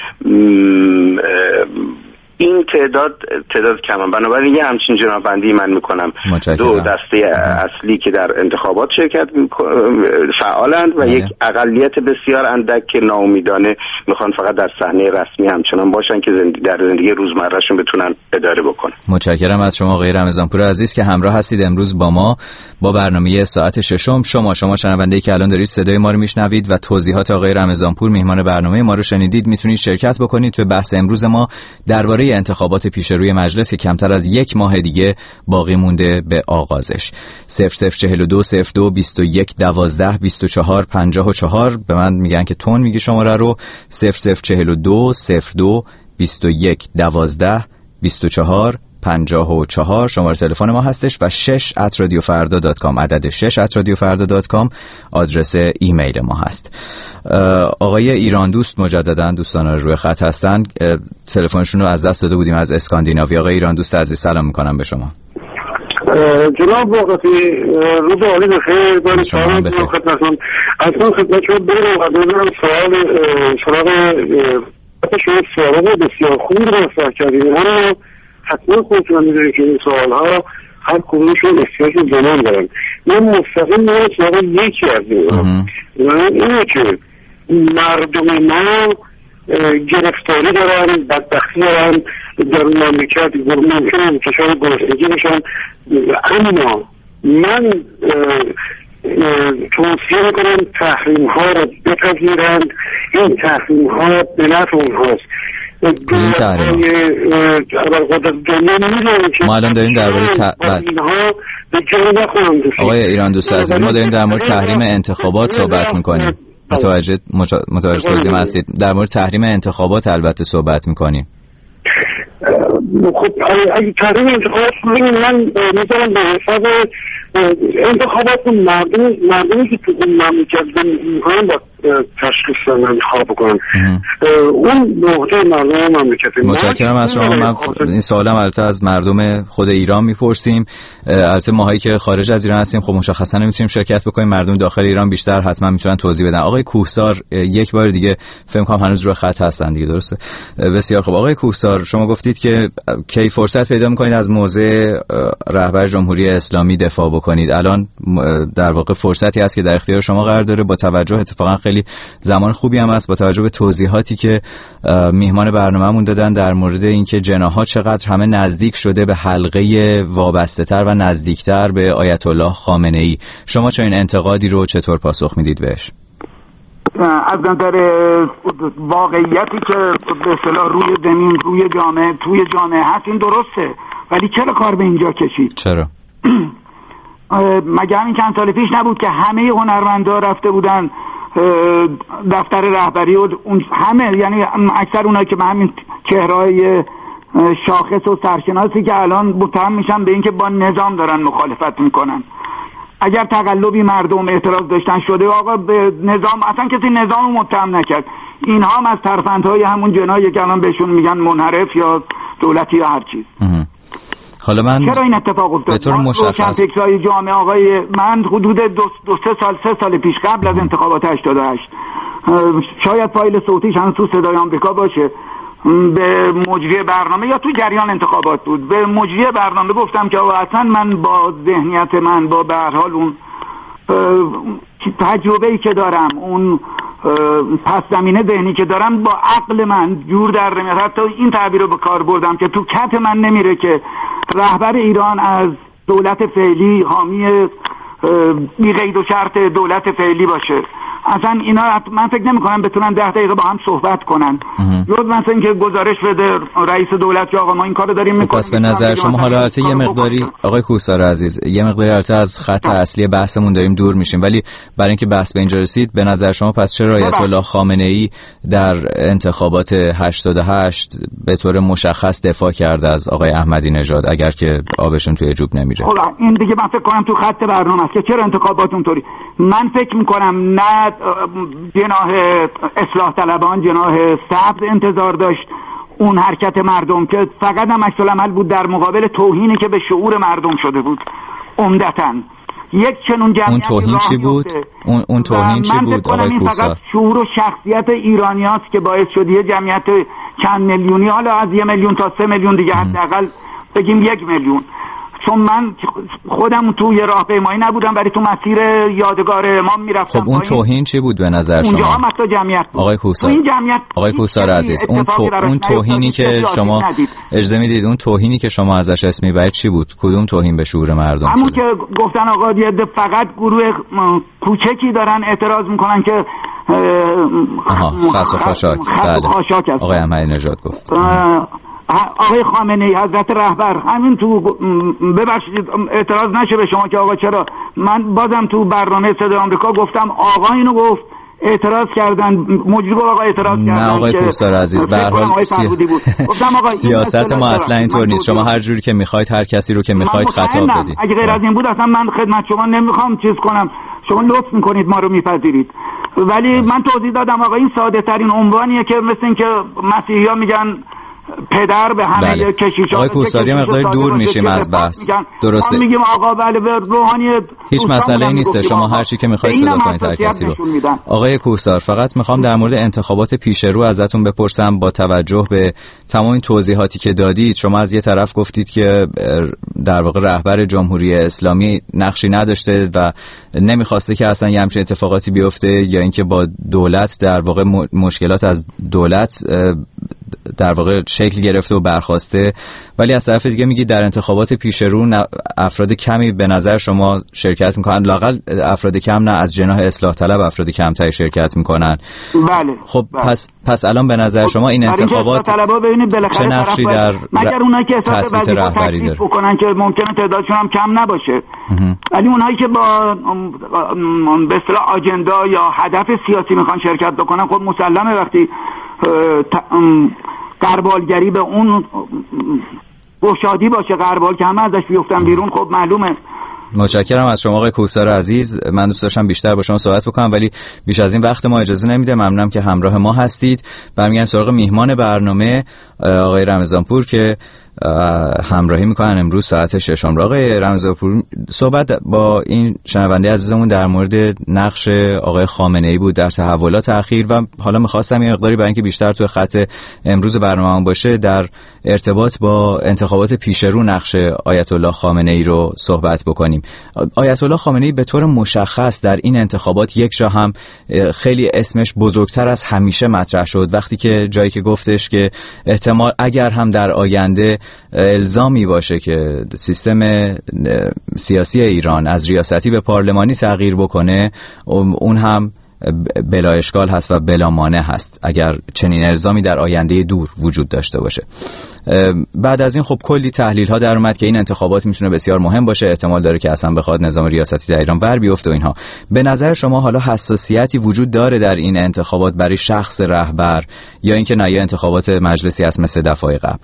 S8: این تعداد تعداد کمه، بنابراین یه همچین جنابندی من میکنم. دو دسته اصلی که در انتخابات شرکت فعالند و یک اقلیت بسیار اندک که ناامیدانه میخوان فقط در صحنه رسمی همچنان باشن که زندگی در زندگی روزمرهشون بتونن اداره بکنن.
S4: متشکرم از شما آقای رمضانپور عزیز که همراه هستید امروز با ما با برنامه ساعت ششم. شما شما شنونده‌ای که الان دارید صدای ما رو میشنوید و توضیحات آقای رمضانپور میهمان برنامه ما رو شنیدید، میتونید شرکت بکنید تو بحث امروز ما درباره انتخابات پیش روی مجلس که کمتر از یک ماه دیگه باقی مونده به آغازش. صفر صفر چهل و دو صفر دو بیست و یک دوازده بیست و چهار پنجاه و چهار به من میگن که تون میگی شماره رو. صفر صفر چهل و دو صفر دو بیست و یک دوازده بیست و چهار پنجاه و چهار شماره تلفن ما هستش و شش ات رادیو فردا دات کام عدد شش ات رادیو فردا دات کام آدرس ایمیل ما هست. آقای ایران دوست مجددا دوستان روی خط هستن، تلفنشون رو از دست داده بودیم از اسکاندیناوی. آقای ایران دوست عزیز سلام میکنم به شما.
S10: جناب وقتی روز عالی بخیر. من سلام میکنم خدمتتون. اصلا خدمت شما برم و دارم سوال سراغ شما سوال بسیار خوب رو مطرح کردید. اما حتما خودتون میدونید که این سوال ها هر کدومشون احتیاج به زمان دارن. من مستقیم میرم سراغ یکی از این و اینه که مردم ما گرفتاری دارن، بدبختی دارن در مملکت، ممکن انتشار گرسنگی بشن. اما من توصیه میکنم تحریم ها رو بپذیرند. این تحریم ها به نفع اونهاست.
S4: کدوم تحریم ما الان داریم درباره ت... آقای ایران دوست عزیز ما داریم در مورد تحریم انتخابات صحبت میکنیم. متوجه متوجه توضیح ما هستید؟ در مورد تحریم انتخابات البته صحبت میکنیم.
S10: خب اگه تحریم انتخابات من میذارم به حساب انتخابات مردم مردمی که تو اون مملکت میکنن با تشخیص انتخاب بکنن. اون نقطه مردم مملکت.
S4: متشکرم از شما. من این سوالم البته از مردم خود ایران میپرسیم. البته ماهایی که خارج از ایران هستیم خب مشخصا نمیتونیم شرکت بکنیم. مردم داخل ایران بیشتر حتما میتونن توضیح بدن. آقای کوهسار یک بار دیگه فکر کنم هنوز روی خط هستن دیگه، درسته؟ بسیار خوب. آقای کوهسار شما گفتید که کی فرصت پیدا میکنید از موضع رهبر جمهوری اسلامی دفاع بکنید. الان در واقع فرصتی هست که در اختیار شما قرار داره، با توجه اتفاقا خیلی زمان خوبی هم است با توجه به توضیحاتی که میهمان برنامه‌مون دادن در مورد اینکه جناح‌ها چقدر همه نزدیک شده به حلقه وابسته‌تر و نزدیکتر به آیت الله خامنه‌ای. شما چه این انتقادی رو چطور پاسخ میدید بهش؟
S9: از نظر واقعیتی که به اصطلاح روی زمین روی جامعه توی جامعه هست این درسته، ولی چرا کار به اینجا کشید؟
S4: چرا؟
S9: مگه همین چند سال پیش نبود که همه هنرمندا رفته بودن دفتر رهبری و اون همه، یعنی اکثر اونایی که به همین چهره‌های شاخص و سرشناسی که الان متهم میشن به اینکه با نظام دارن مخالفت میکنن. اگر تقلبی مردم اعتراض داشتن شده آقا به نظام، اصلا کسی نظام متهم نکرد. اینها هم از ترفندهای همون جنایی که الان بهشون میگن منحرف یا دولتی یا هر چیز.
S4: حالا من
S9: چرا این اتفاق افتاد؟
S4: به طور مشخص
S9: فکرای جامعه آقای من حدود دو, دو سه سال سه سال پیش قبل از انتخابات هشتاد و هشت شاید فایل صوتیش هم تو صدای آمریکا باشه، به مجری برنامه یا تو جریان انتخابات بود، به مجری برنامه گفتم که اصلا من با ذهنیت من با به هر حال اون تجربه‌ای که دارم، اون پس زمینه ذهنی که دارم، با عقل من جور در نمیاد. حتی این تعبیر رو به کار بردم که تو کت من نمیره که رهبر ایران از دولت فعلی حامی بی قید و شرط دولت فعلی باشه. اصلا اینا من فکر نمی کنم بتونن ده دقیقه با هم صحبت کنن. جز مثلا اینکه گزارش بده رئیس دولت که آقا ما این کارو داریم میکنیم.
S4: پس به نظر شما حالا البته یه مقداری آقای کوهسار عزیز یه مقداری البته از خط اصلی بحثمون داریم دور میشیم، ولی برای اینکه بحث به اینجا رسید به نظر شما پس چرا آیت الله خامنه‌ای در انتخابات هشتاد و هشت به طور مشخص دفاع کرده از آقای احمدی نژاد اگر که آبشون توی جوب نمیره؟
S9: خب این دیگه من فکر کنم تو خط برنامه است که چرا انتخابات اونطوری. من فکر میکنم نه جناح اصلاح طلبان جناح سبز انتظار داشت اون حرکت مردم که فقط هم عکس العمل بود در مقابل توهینی که به شعور مردم شده بود. عمدتاً یک چنون جمعیت
S4: اون توهین چی بود؟ اون اون توهین چی بود آقای کوهسار؟
S9: فقط شعور و شخصیت ایرانیاست که باعث شد یه جمعیت چند میلیونی، حالا از یه میلیون تا سه میلیون دیگه حداقل بگیم یک میلیون، چون من خودم توی راهپیمایی نبودم ولی تو مسیر یادگار امام میرفتم.
S4: خب اون توهین چی بود به نظر شما؟
S9: اونجا هم اصلا جمعیت بود.
S4: آقای کوهسار آقای کوهسار عزیز اون تو... اون توهینی که شما اجازه میدید اون توهینی که شما ازش اسم میبرید چی بود؟ کدوم توهین به شعور مردم
S9: همون
S4: شده؟
S9: که گفتن آقا دیگه فقط گروه کوچکی دارن اعتراض میکنن که
S4: آها خس و خاشاک. بله آقای احمدی نژاد گفت
S9: آقای خامنه ای حضرت رهبر همین تو، ببخشید اعتراض نشه به شما که آقا چرا، من بازم تو برنامه صدای آمریکا گفتم آقا اینو گفت، اعتراض کردن، مجری گفت آقا اعتراض کردن.
S4: نه آقای کوثر عزیز، به هر حال سی... سیاست ما اصلا اینطور نیست. شما هر جوری که میخواید هر کسی رو که میخواید خطاب بدید.
S9: اگه غیر از این بود اصلا من خدمت شما نمیخوام چیز کنم، شما لطف میکنید ما رو میپذیرید. ولی من توضیح دادم آقا این ساده ترین عنوانیه که مثل این که مسیحی‌ها میگن پدر به همه بله. کشیشا.
S4: آقای کوثری مقداری دور میشیم از بحث. درسته.
S9: میگیم آقا بله به روحانی
S4: هیچ مسئله نیست، شما هر چی که میخواید صدا کنید هر کسی رو. آقای کوثر فقط میخوام در مورد انتخابات پیش رو ازتون بپرسم با توجه به تمام این توضیحاتی که دادید. شما از یه طرف گفتید که در واقع رهبر جمهوری اسلامی نقشی نداشته و نمیخواسته که اصلا یه همچین اتفاقاتی بیفته، یا اینکه با دولت در واقع مشکلات از دولت در واقع شکل گرفته و برخواسته، ولی از طرف دیگه میگید در انتخابات پیش رو افراد کمی به نظر شما شرکت میکنن، لااقل افراد کم نه، از جناح اصلاح طلب افراد کمتری شرکت میکنن.
S9: بله.
S4: خب
S9: بله.
S4: پس پس الان به نظر شما این انتخابات چه نقشی در
S9: مگر اونایی که احساس رهبری داره بکنن که ممکنه تعدادشون هم کم نباشه، ولی اونایی که با به اصطلاح آجندا یا هدف سیاسی میخوان شرکت بکنن، خب مسلمه وقتی غربالگری به اون گشادی باشه، غربال که همه ازش بیفتن بیرون، خب معلومه.
S4: متشکرم از شما آقای کوثر عزیز. من دوست داشتم بیشتر با شما صحبت بکنم ولی بیش از این وقت ما اجازه نمیده. ممنونم که همراه ما هستید. برمیگردیم سراغ میهمان برنامه آقای رمضانپور که همراهی میکنن امروز ساعت ششم. آقای رمضانپور، صحبت با این شنونده عزیزمون در مورد نقش آقای خامنه ای بود در تحولات اخیر و حالا میخواستم یه مقداری برای اینکه بیشتر تو خط امروز برنامه‌مون باشه در ارتباط با انتخابات پیشرو نقش آیت الله خامنه ای رو صحبت بکنیم. آیت الله خامنه ای به طور مشخص در این انتخابات یک جا هم خیلی اسمش بزرگتر از همیشه مطرح شد، وقتی که جایی که گفتش که احتمال اگر هم در آینده الزامی باشه که سیستم سیاسی ایران از ریاستی به پارلمانی تغییر بکنه، اون هم بلا اشکال هست و بلا مانع هست اگر چنین الزامی در آینده دور وجود داشته باشه. بعد از این خب کلی تحلیل ها در اومد که این انتخابات میتونه بسیار مهم باشه، احتمال داره که اصلا بخواد نظام ریاستی در ایران ور بیفته و اینها. به نظر شما حالا حساسیتی وجود داره در این انتخابات برای شخص رهبر، یا اینکه نه یا انتخابات مجلسی است مثل دفعه قبل؟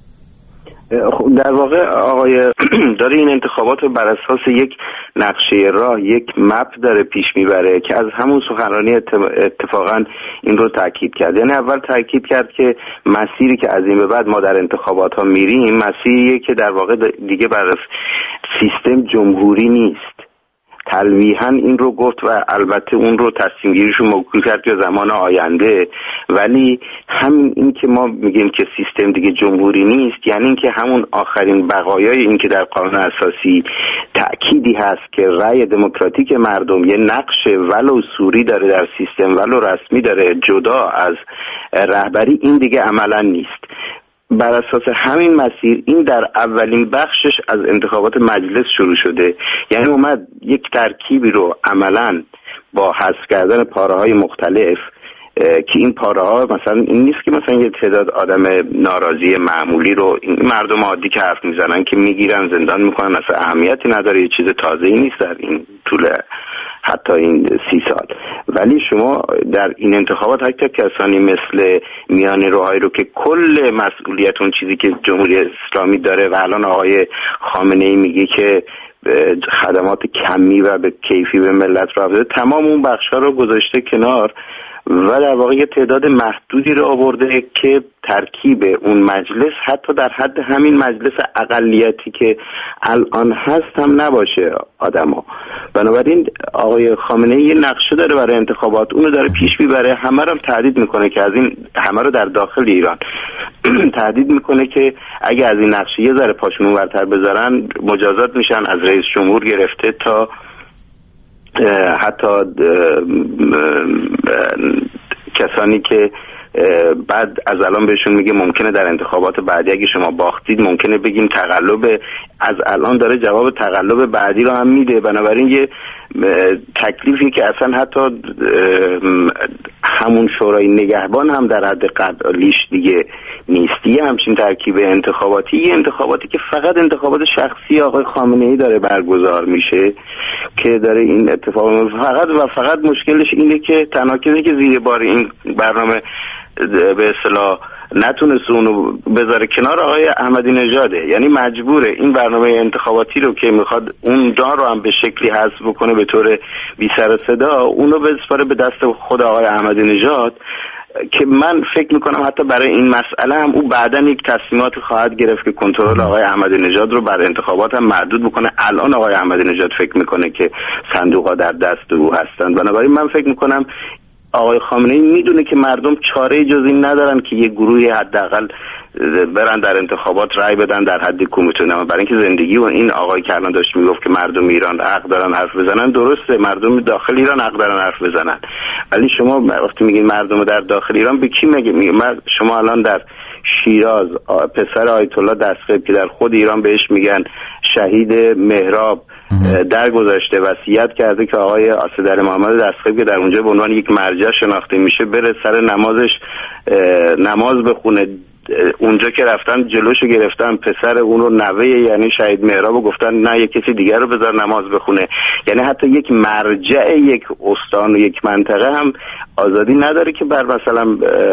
S8: در واقع آقای داره این انتخابات رو بر اساس یک نقشه راه، یک مپ داره پیش میبره که از همون سخنرانی اتفاقا این رو تاکید کرد. یعنی اول تاکید کرد که مسیری که از این به بعد ما در انتخابات ها میریم مسیریه که در واقع دیگه بر سیستم جمهوری نیست. تلویحاً این رو گفت و البته اون رو تصمیم گیریشو موکول کرد به زمان آینده، ولی همین این که ما میگیم که سیستم دیگه جمهوری نیست، یعنی این که همون آخرین بقایای این که در قانون اساسی تأکیدی هست که رأی دموکراتیک مردم یه نقش ولو سوری داره در سیستم ولو رسمی داره جدا از رهبری، این دیگه عملاً نیست. بر اساس همین مسیر این در اولین بخشش از انتخابات مجلس شروع شده، یعنی اومد یک ترکیبی رو عملاً با حذف کردن پاره‌های مختلف که این پاره‌ها مثلا این نیست که مثلا یه تعداد آدم ناراضی معمولی رو، این مردم عادی که حرف میزنن که میگیرن زندان میکنن، اصلا اهمیتی نداره، یه چیز تازه‌ای نیست در این طول حتی این سی سال. ولی شما در این انتخابات حتی کسانی مثل میان روحایی رو که کل مسئولیت اون چیزی که جمهوری اسلامی داره و الان آقای خامنه ای میگه که خدمات کمی و به کیفی به ملت را بده، تمام اون بخشا رو گذاشته کنار و در واقع یه تعداد محدودی رو آورده که ترکیب اون مجلس حتی در حد همین مجلس اقلیتی که الان هست هم نباشه آدما. بنابراین آقای خامنه ای یه نقشه داره برای انتخابات، اونو داره پیش میبره، همه رو تهدید میکنه که از این همه رو در داخل ایران تهدید میکنه که اگه از این نقشه یه ذره پاشون اونورتر بذارن مجازات میشن، از رئیس جمهور گرفته تا حتی کسانی که بعد از الان بهشون میگه ممکنه در انتخابات بعدی اگه شما باختید ممکنه بگیم تقلب، از الان داره جواب تقلب بعدی رو هم میده. بنابراین یه تکلیفی که اصلا حتی همون شورای نگهبان هم در حد قبلیش دیگه نیستی. همچین ترکیب انتخاباتی، یه انتخاباتی که فقط انتخابات شخصی آقای خامنه‌ای داره برگزار میشه که داره این اتفاق فقط و فقط مشکلش اینه که تنها کسی که زیر بار این برنامه به اصطلاح نتونست اونو بذاره کنار آقای احمدی نژاده. یعنی مجبوره این برنامه انتخاباتی رو که میخواد اون جا رو هم به شکلی حذف بکنه به طور بی سر و صدا، اونو بسپاره به دست خود آقای احمدی نژاد که من فکر میکنم حتی برای این مسئله هم او بعداً یک تصمیمات خواهد گرفت که کنترل آقای احمدی نژاد رو بر انتخابات هم محدود بکنه. الان آقای احمدی نژاد فکر میکنه که صندوق‌ها در دست او هستند. بنابراین من فکر میکنم آقای خامنه‌ای میدونه که مردم چاره جز این ندارن که یه گروهی حداقل برن در انتخابات رای بدن در حد کمیته. برای اینکه زندگی و این آقای که الان داشت میگفت که مردم ایران حق دارن حرف بزنن، درسته مردم داخل ایران حق دارن حرف بزنن، ولی شما وقتی میگین مردم در داخل ایران به کی میگین؟ شما الان در شیراز پسر آیت الله دستقیب که در خود ایران بهش میگن شهید مهراب درگذشته وصیت کرده که آقای آصدر محمد دستقیب که در اونجا به عنوان یک مرجع شناخته میشه بره سر نمازش نماز بخونه. اونجا که رفتن جلوشو گرفتن پسر اون رو نوه یعنی شهید مهراب و گفتن نه یک کسی دیگر رو بذار نماز بخونه. یعنی حتی یک مرجع یک استان و یک منطقه هم آزادی نداره که بر مثلا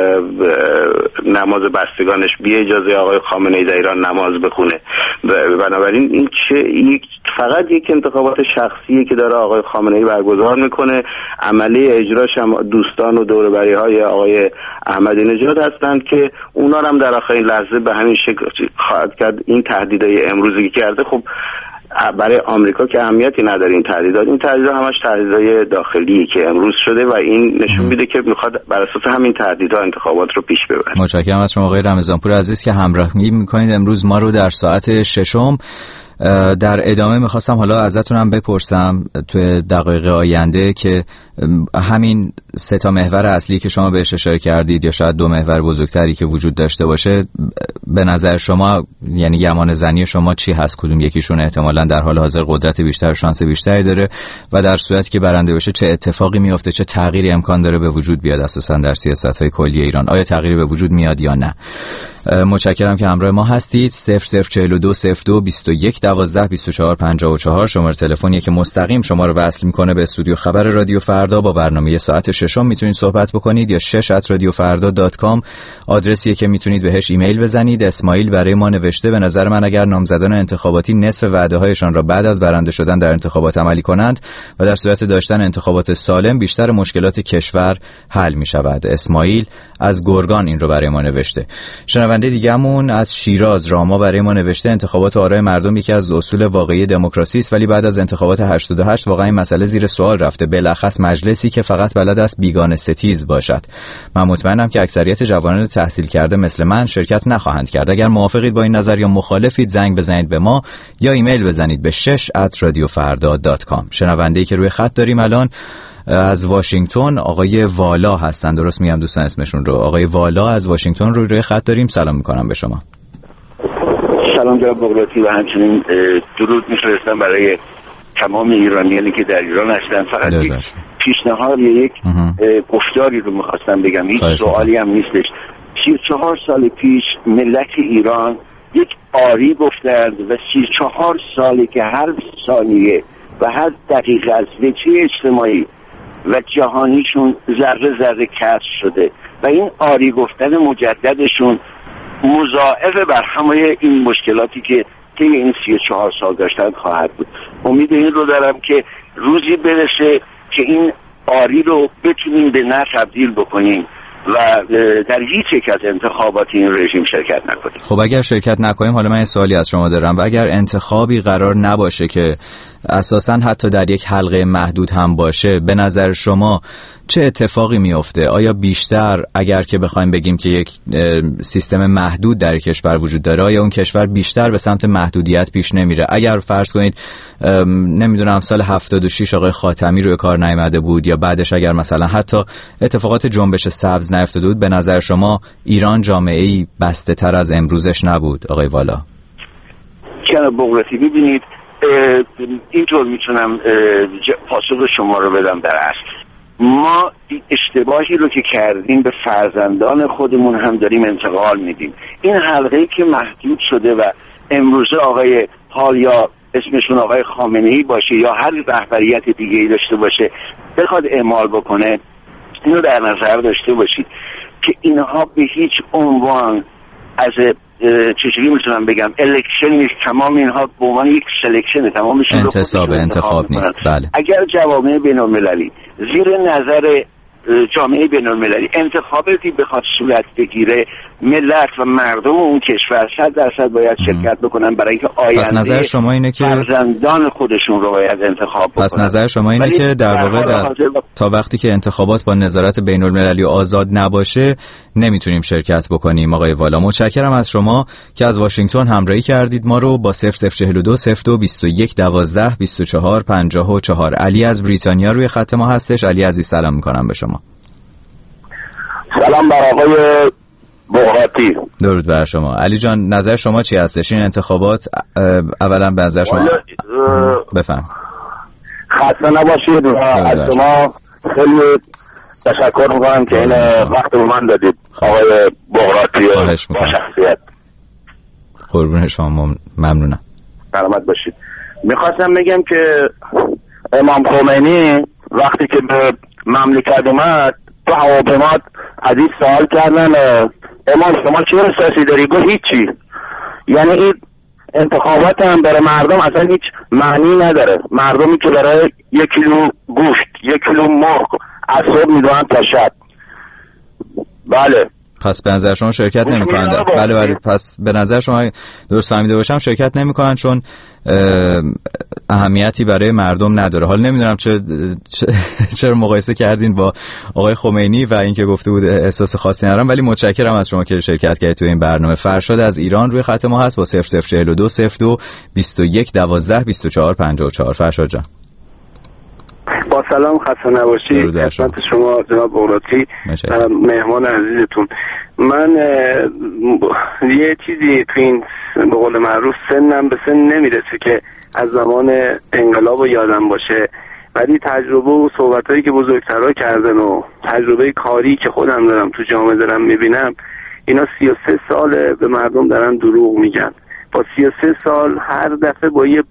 S8: نماز بستگانش بی اجازه آقای خامنه‌ای در ایران نماز بخونه. بنابراین این چه یک فقط یک انتخابات شخصیه که داره آقای خامنه‌ای برگزار میکنه. عملی اجراش هم دوستان و دور بری های آقای احمدی نژاد هستند که اونا هم در آخرین لحظه به همین شکل خواهد کرد. این تهدیدهای امروزی که کرده خب برای آمریکا که اهمیتی نداره این تهدیدات، این تهدیدات همش تهدیدهای داخلی که امروز شده و این نشون میده که میخواد بر اساس همین تهدیدها انتخابات رو پیش ببره.
S4: متشکرم از شما آقای رمضانپور عزیز که همراهی میکنید امروز ما رو در ساعت ششم. در ادامه میخواستم حالا ازتونم بپرسم توی دقایق آینده که همین سه تا محور اصلی که شما بهش اشاره کردید یا شاید دو محور بزرگتری که وجود داشته باشه، به نظر شما یعنی گمان زنی شما چی هست؟ کدوم یکیشون احتمالاً در حال حاضر قدرت بیشتر، شانس بیشتری داره و در صورتی که برنده بشه چه اتفاقی میفته، چه تغییری امکان داره به وجود بیاد اساساً در سیاست‌های کلی ایران؟ آیا تغییری به وجود میاد یا نه؟ متشکرم که همراه ما هستید. صفر صفر چهل و دو صفر دو بیست و یک دوازده بیست و چهار پنجاه و چهار شماره تلفنیه که مستقیم شما رو وصل میکنه به استودیو خبر رادیو فردا. با برنامه ساعت ششم میتونید صحبت بکنید یا شش ات رادیو فردا دات کام آدرسیه که میتونید بهش ایمیل بزنید. اسماعیل برای ما نوشته به نظر من اگر نامزدان انتخاباتی نصف وعده هایشان را بعد از برنده شدن در انتخابات عملی کنند و در صورت داشتن انتخابات سالم، بیشتر مشکلات کشور حل میشود. اسماعیل از گرگان این رو برای ما نوشته. شنونده دیگه‌مون از شیراز راما برای ما نوشته انتخابات آرای مردم یکی از اصول واقعی دموکراسی است، ولی بعد از انتخابات هشتاد و هشت واقعا این مسئله زیر سوال رفته، بالاخص مجلسی که فقط بلد است بیگانه ستیز باشد. من مطمئنم که اکثریت جوانان تحصیل کرده مثل من شرکت نخواهند کرد. اگر موافقید با این نظر یا مخالفید زنگ بزنید به ما یا ایمیل بزنید به شش ات رادیو فردا دات کام. شنونده‌ای که روی خط داریم الان از واشنگتن آقای والا هستن، درست میگم دوستان اسمشون رو؟ آقای والا از واشنگتن رو روی خط داریم. سلام میکنم به شما.
S11: سلام جناب بغراتی و همچنین درود میفرستم برای تمام ایرانیانی که در ایران هستن. فقط یک پیشنهاد یا یک گفتاری رو میخواستم بگم، هیچ سوالی هم نیستش. سی و چهار سال پیش ملت ایران یک آری گفتند و سی و چهار ساله که هر ثانیه و هر دقیقه از وجه اجتماعی و جهانیشون ذره ذره کسر شده و این آری گفتن مجددشون مضاعف بر همه این مشکلاتی که طی این سی و چهار سال داشتن خواهد بود. امید این رو دارم که روزی برسه که این آری رو بتونیم به نه تبدیل بکنیم و در هیچ یک از انتخابات این رژیم شرکت نکنیم.
S4: خب اگر شرکت نکنیم، حالا من یه سوالی از شما دارم، و اگر انتخابی قرار نباشه که اساساً حتی در یک حلقه محدود هم باشه، به نظر شما چه اتفاقی میفته؟ آیا بیشتر اگر که بخوایم بگیم که یک سیستم محدود در کشور وجود داره، آیا اون کشور بیشتر به سمت محدودیت پیش نمیره؟ اگر فرض کنید نمیدونم سال هفتاد و شش آقای خاتمی روی کار نیامده بود یا بعدش اگر مثلا حتی اتفاقات جنبش سبز نیفتاده بود، به نظر شما ایران جامعه‌ای بسته تر از امروزش نبود آقای والا؟
S11: جناب بغراتی ببینید، اینطور میتونم پاسخ شما رو بدم. در اصل ما اشتباهی رو که کردیم به فرزندان خودمون هم داریم انتقال میدیم. این حلقه‌ای که محدود شده و امروزه آقای حال یا اسمشون آقای خامنه‌ای باشه یا هر رهبریت دیگه‌ای داشته باشه بخواد اعمال بکنه، اینو در نظر داشته باشید که اینها به هیچ عنوان از چجوری میتونم بگم الکشن نیست. تمام اینها به عنوان یک سلکشن، تمامشون
S4: انتصاب انتخاب نیست. بله.
S11: اگر جوامع بین‌المللی زیر نظر جامعه بین‌المللی انتخاباتی بخواد صورت بگیره، ملت و مردم اون کشور صد درصد باید شرکت بکنن برای اینکه آینده
S4: پس نظر شما اینه که
S11: فرزندان خودشون رو باید انتخاب بکنن.
S4: پس نظر شما اینه که در واقع در... تا وقتی که انتخابات با نظارت بین‌المللی آزاد نباشه نمیتونیم شرکت بکنیم. آقای والا متشکرم از شما که از واشنگتن همراهی کردید ما رو با صفر صفر چهل و دو صفر دو بیست و یک دوازده بیست و چهار پنجاه و چهار. علی از بریتانیا روی خط ما هستش. علی عزیز سلام میکنم به شما.
S10: سلام بر آقای بغراتی.
S4: درود بر شما. علی جان نظر شما چی هستش این انتخابات؟ اولا به نظر شما بفهم.
S10: خسته نباشید و از شما خیلی تشکر میکنم که این وقت رو من دادید آقای بغراتی با شخصیت.
S4: قربون شما ممنونم.
S10: سلامت باشید. میخواستم بگم که امام خمینی وقتی که به مملکت اومد تو هواپیمات عزیز سوال کردن امام شما چه احساسی داری؟ گفت هیچی. یعنی این انتخابات هم برای مردم اصلا هیچ معنی نداره. مردمی که برای یک کیلو گوشت یک کیلو مرغ از صبح میدونن تا شب. بله
S4: پس به نظر شما شرکت نمی‌کنند. بله بله پس به نظر شما درست فهمیده باشم شرکت نمی‌کنند چون اهمیتی برای مردم نداره. حالا نمیدونم چه چرا مقایسه کردین با آقای خمینی و اینکه گفته بود احساس خاصی ندارم، ولی متشکرم از شما که شرکت کردید تو این برنامه. فرشاد از ایران روی خط ما هست با صفر صفر چهل و دو صفر دو بیست و یک دوازده بیست و چهار پنجاه و چهار. فرشاد جان
S10: با سلام، خسته نباشید. خدمت شما جناب بغراتی مهمان عزیزتون. من یه چیزی تو این به قول معروف سنم به سن نمیرسه که از زمان انقلاب یادم باشه، ولی تجربه و صحبتایی که بزرگترها کردن و تجربه کاری که خودم دارم تو جامعه دارم میبینم، اینا سی و سه ساله به مردم دارن دروغ میگن. با سی و سه سال هر دفعه با یه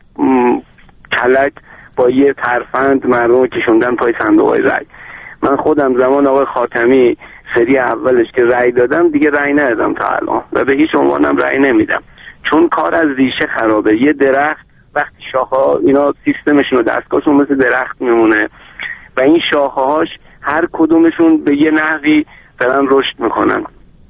S10: کلک با یه ترفند مردم کشوندن پای صندوق‌های رای. من خودم زمان آقای خاتمی سری اولش که رای دادم دیگه رای ندادم تا الان و به هیچ عنوانم رای نمیدم، چون کار از ریشه خرابه. یه درخت وقتی شاخه‌ها اینا سیستمشون و دستگاهشون مثل درخت میمونه و این شاخه‌هاش هر کدومشون به یه نحوی دارن رشد میکنن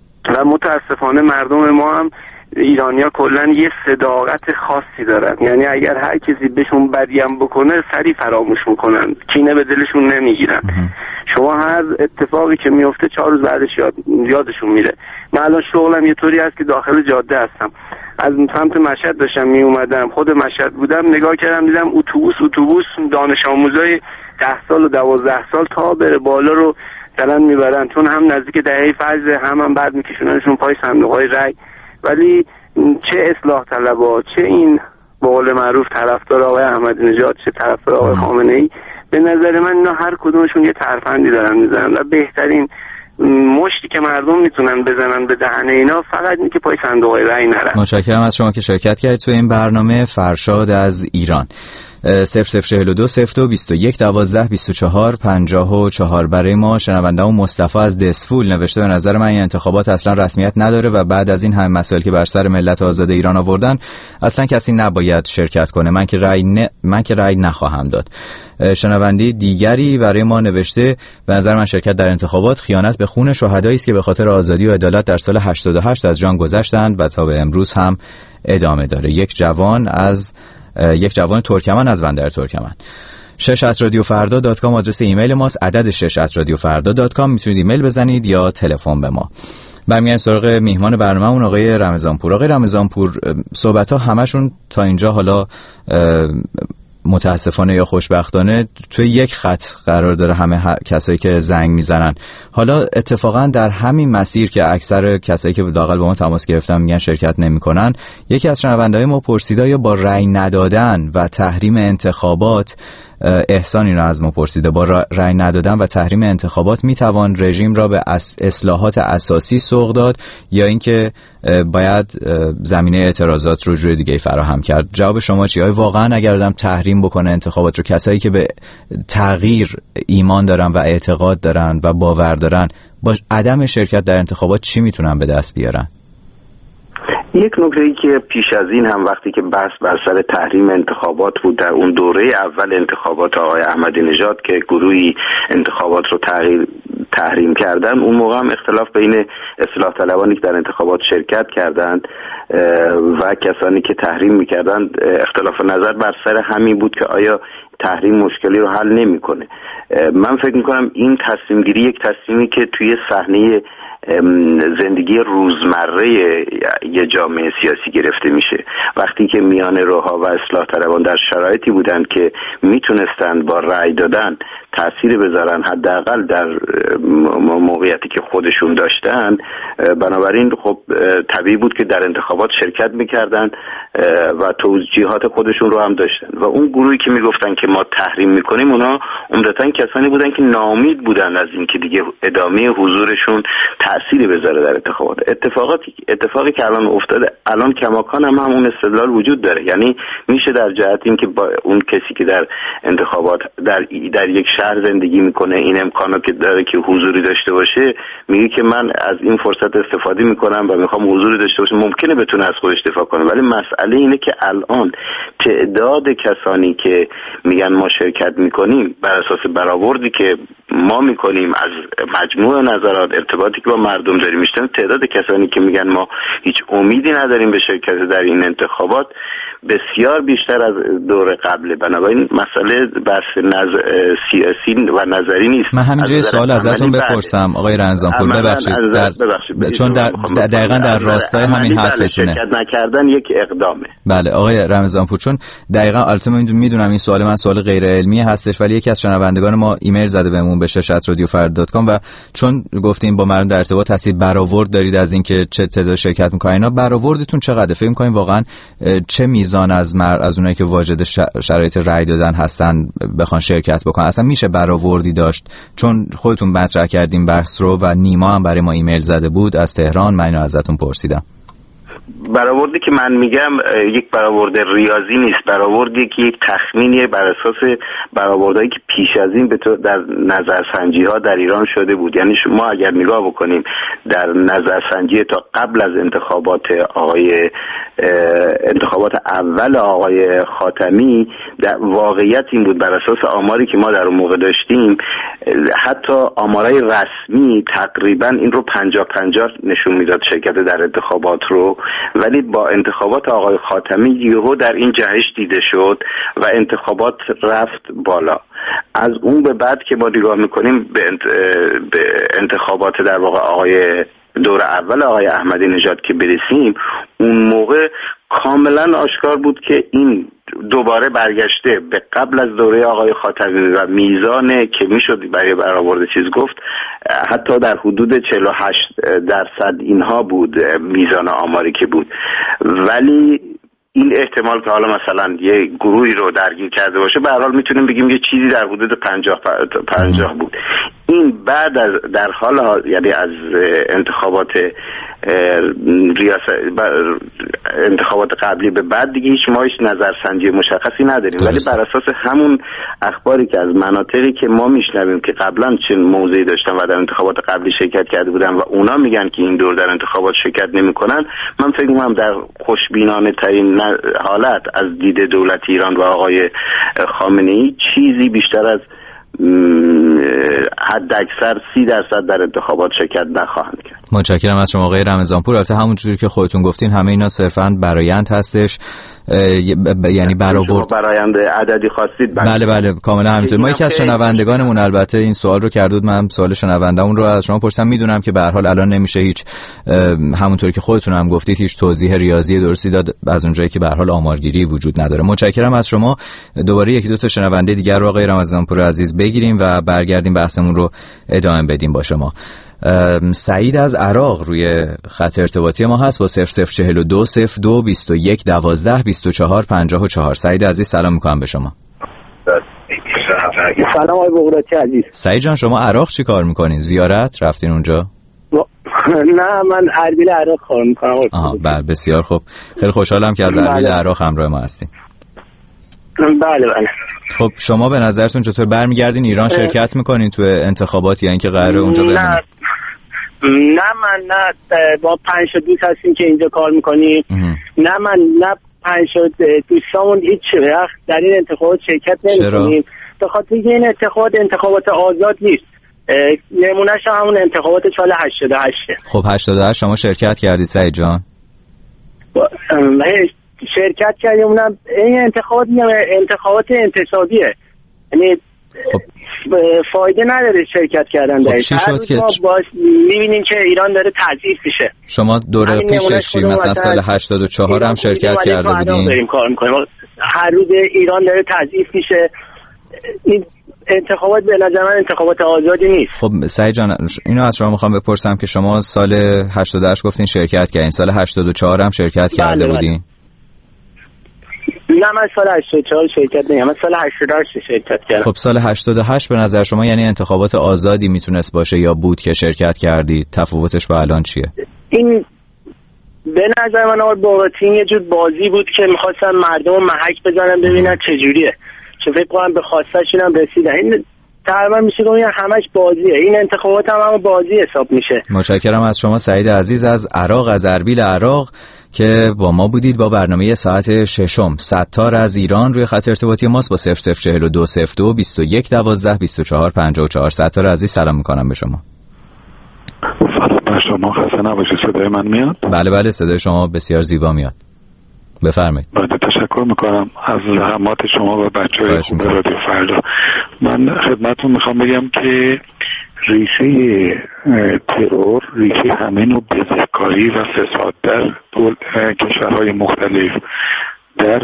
S10: و متاسفانه مردم ما هم ایرانیا کلن یه صداقت خاصی دارن. یعنی اگر هر کسی بهشون بدیم بکنه سری فراموش میکنن، کینه به دلشون نمیگیرن. شما هر اتفاقی که میفته چهار روز بعدش یاد یادشون میره. من الان شغلم یه طوری هست که داخل جاده هستم، از سمت مشهد داشتم می اومدم، خود مشهد بودم، نگاه کردم دیدم اتوبوس اتوبوس دانش آموزای ده سال و دوازده سال تا بره بالا رو دارن میبرن، چون هم نزدیک دهه فجر هم هم بعد میکشوننشون پای صندوق‌های رای. ولی چه اصلاح طلبا، چه این به قول معروف طرفدار آقای احمدی نژاد، چه طرفدار آقای خامنه‌ای، به نظر من اینا هر کدومشون یه ترفندی دارن میزنن و بهترین مشتی که مردم میتونن بزنن به دهن اینا فقط این که پای صندوق رای نرن.
S4: متشکرم از شما که شرکت کردید تو این برنامه. فرشاد از ایران صفر صفر چهل و دو صفر دو بیست و یک دوازده بیست و چهار پنجاه و چهار. برای ما شنونده و مصطفی از دسفول نوشته به نظر من این انتخابات اصلا رسمیت نداره و بعد از این همه مسائل که بر سر ملت آزاد ایران آوردن اصلا کسی نباید شرکت کنه. من که رأی ن... من که رأی نخواهم داد. شنونده دیگری برای ما نوشته به نظر من شرکت در انتخابات خیانت به خون شهدایی است که به خاطر آزادی و عدالت در سال هشتاد و هشت از جان گذشتند و تا به امروز هم ادامه داره. یک جوان از یک جوان ترکمن از بندر ترکمن. شش ات رادیو فردا دات کام آدرس ایمیل ماست. عدد شش ات رادیو فردا دات کام میتونید ایمیل بزنید یا تلفن به ما. برمیگردیم سراغ میهمان برنامه‌مون آقای رمضانپور. آقای رمضانپور صحبت‌ها همشون تا اینجا حالا متاسفانه یا خوشبختانه توی یک خط قرار داره همه کسایی که زنگ میزنن. حالا اتفاقا در همین مسیر که اکثر کسایی که لااقل با ما تماس گرفتن میگن شرکت نمیکنن، یکی از شنونده‌های ما پرسید یا با رأی ندادن و تحریم انتخابات، احسان اینو از ما پرسیده، با رأی ندادن و تحریم انتخابات میتوان رژیم را به اصلاحات اساسی سوق داد یا اینکه باید زمینه اعتراضات رو جور دیگه فراهم کرد؟ جواب شما چیه؟ واقعا اگر آدم تحریم بکنه انتخابات رو، کسایی که به تغییر ایمان دارن و اعتقاد دارن و باور دارن، با عدم شرکت در انتخابات چی میتونن به دست بیارن؟
S8: یک نکته‌ای که پیش از این هم وقتی که بحث بر سر تحریم انتخابات بود در اون دوره اول انتخابات آقای احمدی نژاد که گروهی انتخابات رو تغییر تحریم کردن، اون موقع هم اختلاف بین اصلاح طلبانی که در انتخابات شرکت کردند و کسانی که تحریم می‌کردند اختلاف نظر بر سر همین بود که آیا تحریم مشکلی رو حل نمی‌کنه. من فکر می‌کنم این تصمیم گیری یک تصمیمی که توی صحنه زندگی روزمره یه جامعه سیاسی گرفته میشه. وقتی که میان روها و اصلاح طلبان در شرایطی بودن که میتونستند با رأی دادن تأثیر بذارن حداقل در موقعیتی که خودشون داشتن، بنابراین خب طبیعی بود که در انتخابات شرکت میکردن و توجیهات خودشون رو هم داشتن. و اون گروهی که میگفتن که ما تحریم میکنیم، اونا عمدتاً کسانی بودن که ناامید بودن از این که دیگه ادامه حضورشون تأثیری بذاره در انتخابات. اتفاقاتی اتفاقی که الان افتاده، الان کماکان هم همون استدلال وجود داره. یعنی میشه در جهت این که با اون کسی که در انتخابات در در یک شهر زندگی میکنه این امکانات که داره که حضوری داشته باشه، میگه که من از این فرصت استفاده میکنم و میخوام حضوری داشته باشم. ممکنه بتونه از خودش دفاع کنه، ولی مسئله اینه که الان تعداد کسانی که میگن ما شرکت میکنیم بر اساس برآوردی که ما میکنیم از مجموع نظرات، ارتباطی که با مردم داریم میشتن، تعداد کسانی که میگن ما هیچ امیدی نداریم به شرکت در این انتخابات بسیار بیشتر از دور قبل. بنابراین مسئله بحث نظ... سیاسی و نظری نیست.
S4: من همینجا سوال ازتون بپرسم آقای رمضانپور، ببخشید در... ببخشید چون در دقیقاً در راستای همین حرفتونه.
S8: شرکت نکردن یک اقدامه.
S4: بله آقای رمضانپور، چون دقیقاً البته من میدونم این سوال من سوال غیر علمی هستش، ولی یکی از شنوندگان ما ایمیل زده بهمون به شش ات رادیو فردا دات کام و چون گفتیم با مردم در ارتباط هستید، برآورد دارید از اینکه چه تعداد شرکت می‌کنین، اینا برآوردتون چقدر؟ فکر می‌کنین واقعاً چه میزان از مر... از اونایی که واجد شرایط رأی دادن هستن بخوان شرکت بکنن؟ اصلا میشه برآوردی داشت؟ چون خودتون مطرح کردین بحث رو و نیما هم برای ما ایمیل زده بود از تهران، من اینو ازتون پرسیدم.
S8: برآوردی که من میگم یک برآورد ریاضی نیست، برآوردی که یک تخمینیه بر اساس برآوردهایی که پیش از این به در نظرسنجی ها در ایران شده بود. یعنی ما اگر نگاه بکنیم در نظرسنجی تا قبل از انتخابات آقای انتخابات اول آقای خاتمی، در واقعیت این بود بر اساس آماری که ما در اون موقع داشتیم، حتی آمارای رسمی تقریبا این رو پنجاه پنجاه نشون میداد شرکت در انتخابات رو، ولی با انتخابات آقای خاتمی یهو در این جهش دیده شد و انتخابات رفت بالا. از اون به بعد که ما نگاه میکنیم به, انت... به انتخابات در واقع آقای دور اول آقای احمدی نژاد که برسیم، اون موقع کاملا آشکار بود که این دوباره برگشته به قبل از دوره آقای خاتمی و میزانه که میشد برای برآورد چیز گفت حتی در حدود چهل و هشت درصد اینها بود میزان آماری که بود. ولی این احتمال که حالا مثلا یه گروهی رو درگیر کرده باشه، به هر حال میتونیم بگیم یه چیزی در حدود پنجاه پنجاه بود. این بعد از در حال یعنی از انتخابات ریاست انتخابات قبلی به بعد دیگه هیچ ما هیچ نظرسنجی مشخصی نداریم، ولی بر اساس همون اخباری که از مناطقی که ما میشنویم که قبلا چه موضعی داشتن و در انتخابات قبلی شرکت کرده بودن و اونا میگن که این دور در انتخابات شرکت نمیکنن، من فکر میکنم در خوشبینانه ترین حالت از دید دولت ایران و آقای خامنه ای چیزی بیشتر از حد اکثر سی درصد در انتخابات شرکت نخواهند کرد.
S4: متشکرم از شما آقای رمضانپور. البته همونجوری که خودتون گفتین همه اینا صرفاً برآیند هستش، یعنی برآورد
S8: برآیند عددی خواستید.
S4: بله بله کاملا همینطور. ما یکی از شنوندگانمون البته این سوال رو کرد، من سوال شنوندمون رو از شما پرسیدم. میدونم که به هر حال الان نمیشه هیچ همونطوری که خودتون هم گفتید هیچ توضیح ریاضی درستی داد از اونجایی که به هر حال آمارگیری وجود نداره. متشکرم از شما. دوباره یکی دو تا شنونده دیگر رو آقای رمضانپور عزیز بگیریم و برگردیم بحثمون رو ادامه بدیم با شما. سعید از عراق روی خط ارتباطی ما هست با صفر صفر چهل و دو صفر دو بیست و یک دوازده بیست و چهار پنجاه و چهار. سعید عزیز سلام میکنم به شما.
S12: سلام آقای بغراتی عزیز.
S4: سعید جان شما عراق چی کار میکنین؟ زیارت رفتین اونجا؟
S12: نه من اربیل عراق کار میکنم.
S4: آها بله بسیار خوب. خیلی خوشحالم که از اربیل عراق همراه ما هستین.
S12: بله بله.
S4: خب شما به نظرتون چطور برمیگردین ایران شرکت میکنین تو انتخابات یا اینکه قراره اونجا بمونین؟
S12: نه نه من نه با پنج دوست هستیم که اینجا کار میکنیم. نه من نه پنج دوستامون هیچ وقت در این انتخابات شرکت نمیکنیم به خاطر اینکه این انتخابات انتخابات آزاد نیست. نمونهش همون انتخابات سال هشتاد و هشت.
S4: خب هشتاد و هشت شما شرکت کردی سعید جان؟
S12: شرکت کردیم. اونم این انتخابات انتخابات انتصابیه، یعنی خب فایده نداره شرکت کردن.
S4: خب چی شد که
S12: ما باز میبینیم که ایران داره تضعیف میشه.
S4: شما دوره پیشش چی مثلا سال هشتاد و چهار هم شرکت کرده بودین؟
S12: داریم کار میکنیم. هر روز ایران داره تضعیف میشه. این انتخابات به نظر من انتخابات آزادی نیست.
S4: خب سعید جان اینو از شما میخوام بپرسم که شما سال هشتاد و هشت گفتین شرکت کردین، سال هشتاد و چهار هم شرکت کرده
S12: بله
S4: بودین؟
S12: نه من سال هشتاد و چهار شرکت نیم، من سال هشتاد و هشت شرکت کردم.
S4: خب سال هشتاد و هشت به نظر شما یعنی انتخابات آزادی میتونست باشه یا بود که شرکت کردید؟ تفاوتش با الان چیه؟
S12: این به نظر من آقای بغراتی یه جور بازی بود که میخواستن مردم محک بزنن ببینن چجوریه، چون فکر کنم به خواستشون هم رسیدن. این تقریبا میشه که همش بازیه. این انتخابات هم هم بازی حساب میشه.
S4: متشکرم از شما سعید عزیز از عراق، از اربیل عراق که با ما بودید با برنامه ساعت ششم. ستار از ایران روی خط ارتباطی ماست با صفر صفر چهل و دو صفر دو بیست و یک دوازده بیست و چهار پنجاه و چهار. ستار عزیز سلام میکنم به شما.
S13: سلام بر شما، خسته نباشید. صدای من میاد؟
S4: بله بله صدای شما بسیار زیبا میاد. بفرمایید.
S13: بله تشکر میکنم از زحمات شما و بچه‌های خوب رادیو فردا. من خدمتتون میخوام بگم که ریشه ترور، ریشه همه نوع بزهکاری و فساد در کشورهای مختلف در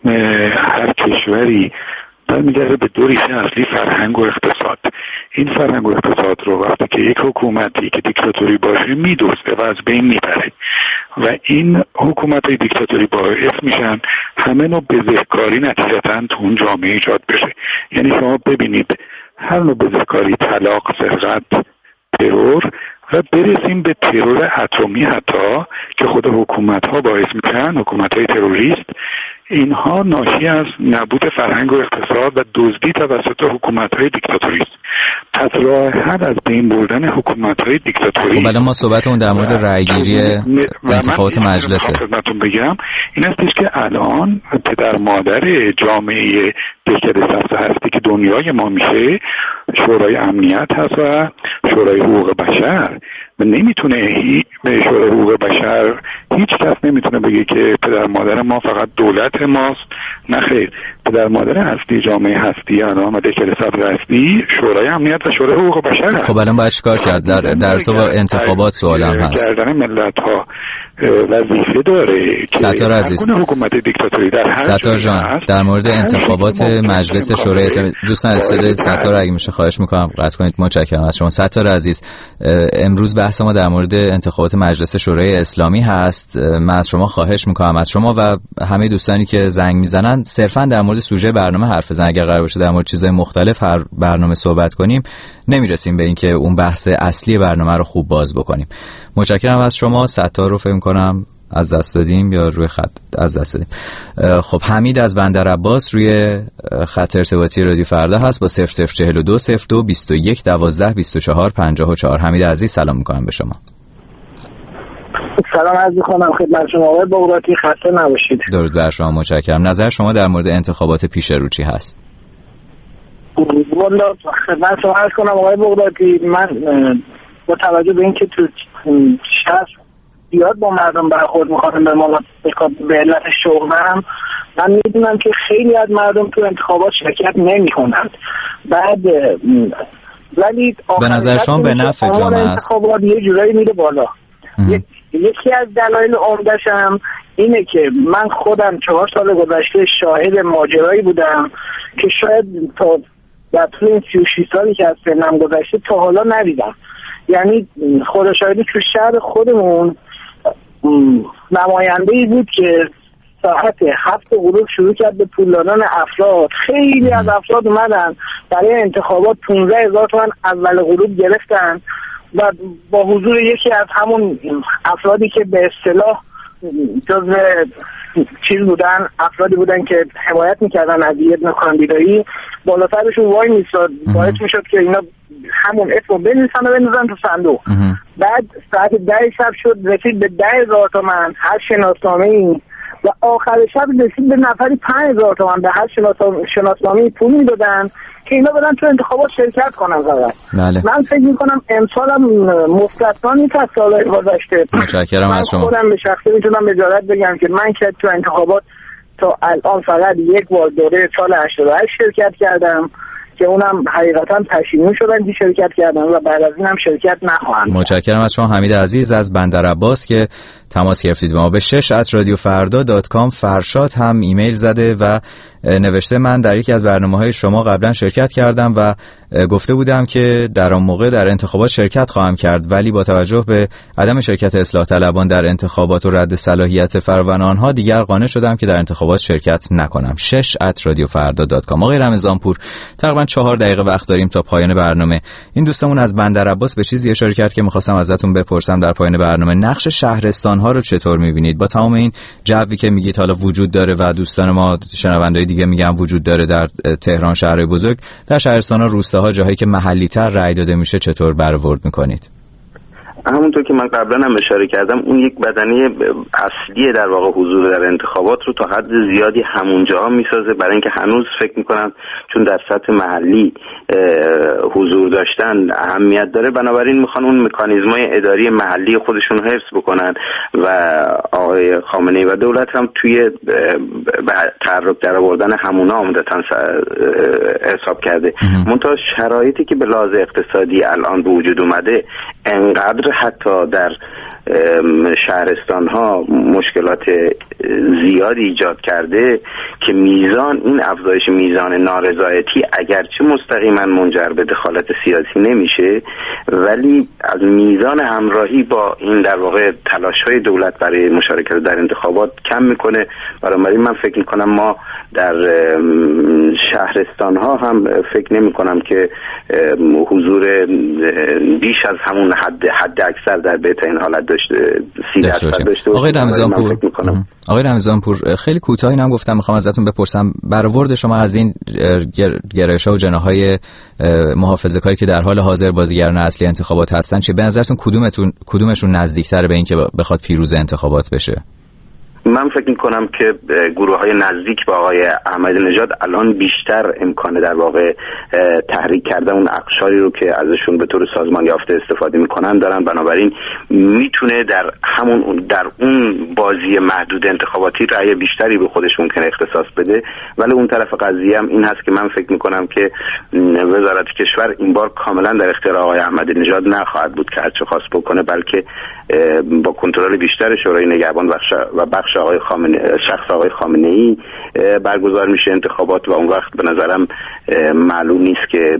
S13: هر کشوری برمیگرده به دو ریشه اصلی: فرهنگ و اقتصاد. این فرهنگ و اقتصاد رو وقتی که یک حکومتی که دیکتاتوری باشه میدوسته و از بین میبره و این حکومت‌های دیکتاتوری باعث میشن همه نوع بزهکاری نتیجتاً تو اون جامعه ایجاد بشه. یعنی شما ببینید هر نوع بزهکاری، طلاق، سرقت، ترور و برسیم به ترور اتمی حتی که خود حکومت‌ها باعث میشن، حکومت‌های تروریست، اینها ناشی از نبود فرهنگ و اقتصاد و دزدی توسط حکومت‌های دیکتاتوری است. پس راه حل از بین بردن حکومت‌های دیکتاتوری.
S4: خب الان ما صحبتمون در مورد رأی‌گیری انتخابات مجلسه.
S13: خدمتتون بگم این هستش که الان پدر مادر جامعه پیکر سبز هستی که دنیای ما میشه شورای امنیت هست و شورای حقوق بشر. و نمیتونه به شورای حقوق بشر هیچ کس نمیتونه بگه که پدر مادر ما فقط دولت ماست. نه خیر، پدر مادر هستی جامعه هستی الان و پیکر سبز هستی شورای امنیت و شورای حقوق بشر هست.
S4: خب الان باید چیکار کرد؟ در در تو انتخابات سوالم هست.
S13: کردن ملت ها وظیفه داره که
S4: ستار عزیز
S13: حکومت دیکتاتوری در هر
S4: ستار جان در مورد انتخابات مجلس شورای اسلامی دوستان استاد ستار اگه میشه خواهش میکنم قطع کنید. متشکرم از شما ستار عزیز. امروز بحث ما در مورد انتخابات مجلس شورای اسلامی هست. من از شما خواهش میکنم، از شما و همه دوستانی که زنگ میزنن، صرفا در مورد سوژه برنامه حرف بزنن. اگر قرار باشه در مورد چیزای مختلف هر برنامه صحبت کنیم نمیرسیم به اینکه اون بحث اصلی برنامه رو خوب باز بکنیم. متشکرم از شما. ستار رو فکر کنم از دست دادیم یا روی خط از دست دادیم. خب حمید از بندر عباس روی خط ارتباطی رادیو فردا هست با صفر صفر چهل و دو صفر دو بیست و یک دوازده بیست و چهار پنجاه و چهار. حمید عزیز سلام میکنم به شما.
S12: سلام عرض می‌کنم خدمت شما آقای بغراتی، خسته نباشید.
S4: درود بر شما. متشکرم. نظر شما در مورد انتخابات پیش رو چی هست؟
S12: والا خدمت شما عرض کنم آقای بغراتی، من با توجه به اینکه تو شهر زیاد با مردم برخورد میکنم به ما به علت شغلم، من میدونم که خیلی از مردم تو انتخابات شرکت نمیکنند. بعد ولی
S4: به نظر شما به نفع جامعه است؟
S12: انتخابات یه جورایی میره بالا. یکی از دلایل عمده‌شم اینه که من خودم چهار سال گذشته شاهد ماجرایی بودم که شاید تا در طول این سی و شش سالی که از سنم گذشته تا حالا ندیدم. یعنی خدا شاهدی تو شهر خودمون نماینده‌ای بود که ساعت هفت غروب شروع کرد به پول دادن افراد. خیلی از افراد اومدن برای انتخابات پانزده هزار تومان اول غروب گرفتن و با حضور یکی از همون افرادی که به اصطلاح جزو چیز بودن، افرادی بودن که حمایت میکردن از یه نوع کاندیدایی، بالاترشون وای میستاد، باعث میشد که اینا همون اسمو بنویسن و بنویسن تو صندوق. بعد ساعت ده شب شد رسید به ده هزار تومن هر شناسنامه ای و آخر شب رسید به نفری پنج هزار تومن به هر شناسنامه ای پول میدادن که اینا بدن تو انتخابات شرکت کنن.
S4: بله.
S12: من فکر میکنم امسال هم مستثنا نیست از سالهای گذشته.
S4: متشکرم از شما.
S12: خودم به شخصه میتونم بجارت بگم که من که تو انتخابات تا الان فقط یک بار دوره سال هشتاد و هشت شرکت کردم که اونم حقیقتا پشیمون شدن که شرکت کردن و بعد از این هم شرکت نخواهند.
S4: متشکرم از شما حمید عزیز از بندر عباس که تماس گرفتید با ما. به شش ات رادیو فردا دات کام فرشاد هم ایمیل زده و نوشته من در یکی از برنامه‌های شما قبلا شرکت کردم و گفته بودم که در آن موقع در انتخابات شرکت خواهم کرد، ولی با توجه به عدم شرکت اصلاح طلبان در انتخابات و رد صلاحیت فراوان آنها دیگر قانع شدم که در انتخابات شرکت نکنم. شش ات رادیو فردا دات کام. آقای رمضانپور، تقریبا چهار دقیقه وقت داریم تا پایان برنامه. این دوستمون از بندر عباس به چیزی اشاره کرد که می‌خواستم ازتون بپرسم در پایان برنامه. نقش شهرستان‌ها رو چطور می‌بینید؟ با تمام این جوی که میگید حالا وجود داره و دوستان ما شنوندای دیگه میگن وجود داره در تهران شهر بزرگ، در شهرستان‌ها، روستاها، جاهایی که محلی‌تر رأی داده میشه چطور برآورد می‌کنید؟
S8: همونطور که من قبلا هم اشاره کردم، اون یک بدنه اصلی در واقع حضور در انتخابات رو تا حد زیادی همونجا میسازه، برای اینکه هنوز فکر میکنم چون در سطح محلی حضور داشتن اهمیت داره، بنابراین میخوان اون مکانیزم‌های اداری محلی خودشون حفظ بکنن و آقای خامنه‌ای و دولت هم توی تحرک در آوردن همونا عمدتاً حساب کرده. منتها شرایطی که به لحاظ اقتصادی الان به وجود اومده انقدر حتی در شهرستان ها مشکلات زیادی ایجاد کرده که میزان این افزایش میزان نارضایتی اگرچه مستقیما منجر به دخالت سیاسی نمیشه، ولی از میزان همراهی با این در واقع تلاش های دولت برای مشارکت در انتخابات کم میکنه. بنابراین من فکر میکنم ما در شهرستان ها هم فکر نمی کنم که حضور بیش از همون حد حد اکثر در بهترین حالت داشته سی درصد داشته.
S4: آقای رمضانپور، آقای رمضانپور خیلی کوتاه اینم گفتم میخوام ازتون بپرسم برآورد شما از این گرایش‌ها و جناح‌های محافظه‌کاری که در حال حاضر بازیگران اصلی انتخابات هستن چه؟ به نظرتون کدومتون کدومشون نزدیک‌تره به این که بخواد پیروز انتخابات بشه؟
S8: من فکر میکنم که گروه های نزدیک با آقای احمدی نژاد الان بیشتر امکان در واقع تحریک کردن اون اقشاری رو که ازشون به طور سازمان یافته استفاده میکنن دارن، بنابراین میتونه در همون در اون بازی محدود انتخاباتی رأی بیشتری به خودش ممکنه اختصاص بده. ولی اون طرف قضیه هم این هست که من فکر میکنم که وزارت کشور این بار کاملا در اختیار آقای احمدی نژاد نخواهد بود که هرچه خواست بکنه، بلکه با کنترل بیشتر شورای نگهبان و بخش آقای خامنه شخص آقای خامنه‌ای برگزار میشه انتخابات و اون وقت به نظرم معلوم نیست که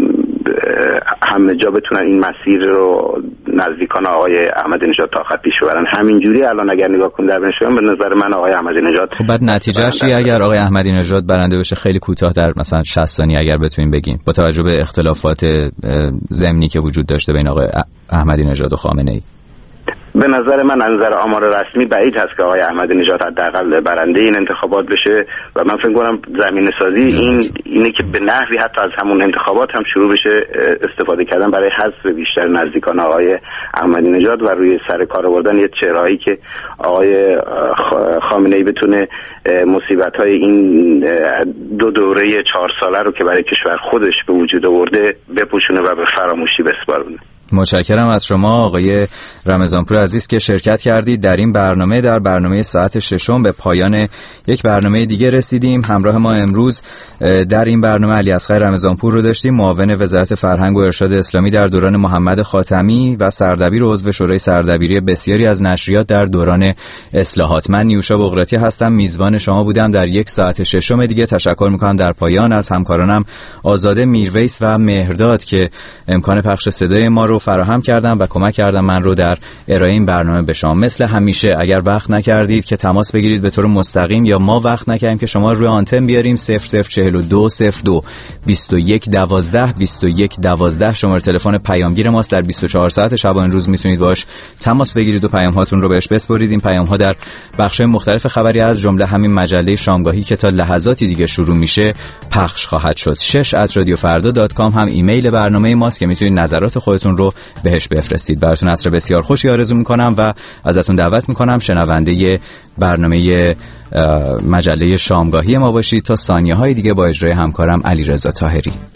S8: همه جا بتونن این مسیر رو نزدیکان آقای احمدی نژاد تا خط پیش ببرن. همینجوری الان اگر نگاه کنیم در بینشون به نظر من آقای احمدی نژاد
S4: خب بعد نتیجهش چیه اگر آقای احمدی نژاد برنده بشه؟ خیلی کوتاه در مثلا شصت ثانیه اگر بتونیم بگیم با توجه به اختلافات ضمنی که وجود داشته بین آقای احمدی نژاد و خامنه‌ای.
S8: به نظر من از نظر آمار رسمی بعید هست که آقای احمدی نژاد حداقل برنده این انتخابات بشه و من فکر کنم زمینه سازی این اینه که به نحوی حتی از همون انتخابات هم شروع بشه استفاده کردن برای حذف بیشتر نزدیکان آقای احمدی نژاد و روی سر کار آوردن یه چهرهایی که آقای خامنه‌ای بتونه مصیبت‌های این دو دوره چهار ساله رو که برای کشور خودش به وجود آورده بپوشونه و به فراموشی بسپارونه.
S4: متشکرم از شما آقای رمضانپور عزیز که شرکت کردید در این برنامه. در برنامه ساعت ششم به پایان یک برنامه دیگه رسیدیم. همراه ما امروز در این برنامه علیاصغر رمضانپور رو داشتیم، معاون وزارت فرهنگ و ارشاد اسلامی در دوران محمد خاتمی و سردبیر و عضو شورای سردبیری بسیاری از نشریات در دوران اصلاحات. من نیوشا بغراتی هستم، میزبان شما بودم در یک ساعت ششم دیگه. تشکر میکنم در پایان از همکارانم آزاده میرویس و مهرداد که امکان پخش صدای ما رو فراهم کردن و کمک کردن من رو در ارائه این برنامه به شما. مثل همیشه اگر وقت نکردید که تماس بگیرید به طور مستقیم یا ما وقت نکردیم که شما روی آنتن بیاریم، صفر صفر چهل و دو صفر دو بیست و یک دوازده بیست و یک دوازده شماره تلفن پیامگیر ماست. در بیست و چهار ساعت شبانه روز میتونید باش تماس بگیرید و پیام هاتون رو بهش بسپرید. این پیام ها در بخش‌های مختلف خبری از جمله همین مجله شامگاهی که تا لحظاتی دیگه شروع میشه پخش خواهد شد. شش ات رادیو فردا دات کام هم ایمیل برنامه ماست که میتونید نظرات خودتون رو بهش بفرستید. براتون عصر بسیار خوشی آرزو میکنم و ازتون دعوت میکنم شنونده برنامه مجله شامگاهی ما باشید تا ثانیه های دیگه با اجرای همکارم علیرضا طاهری.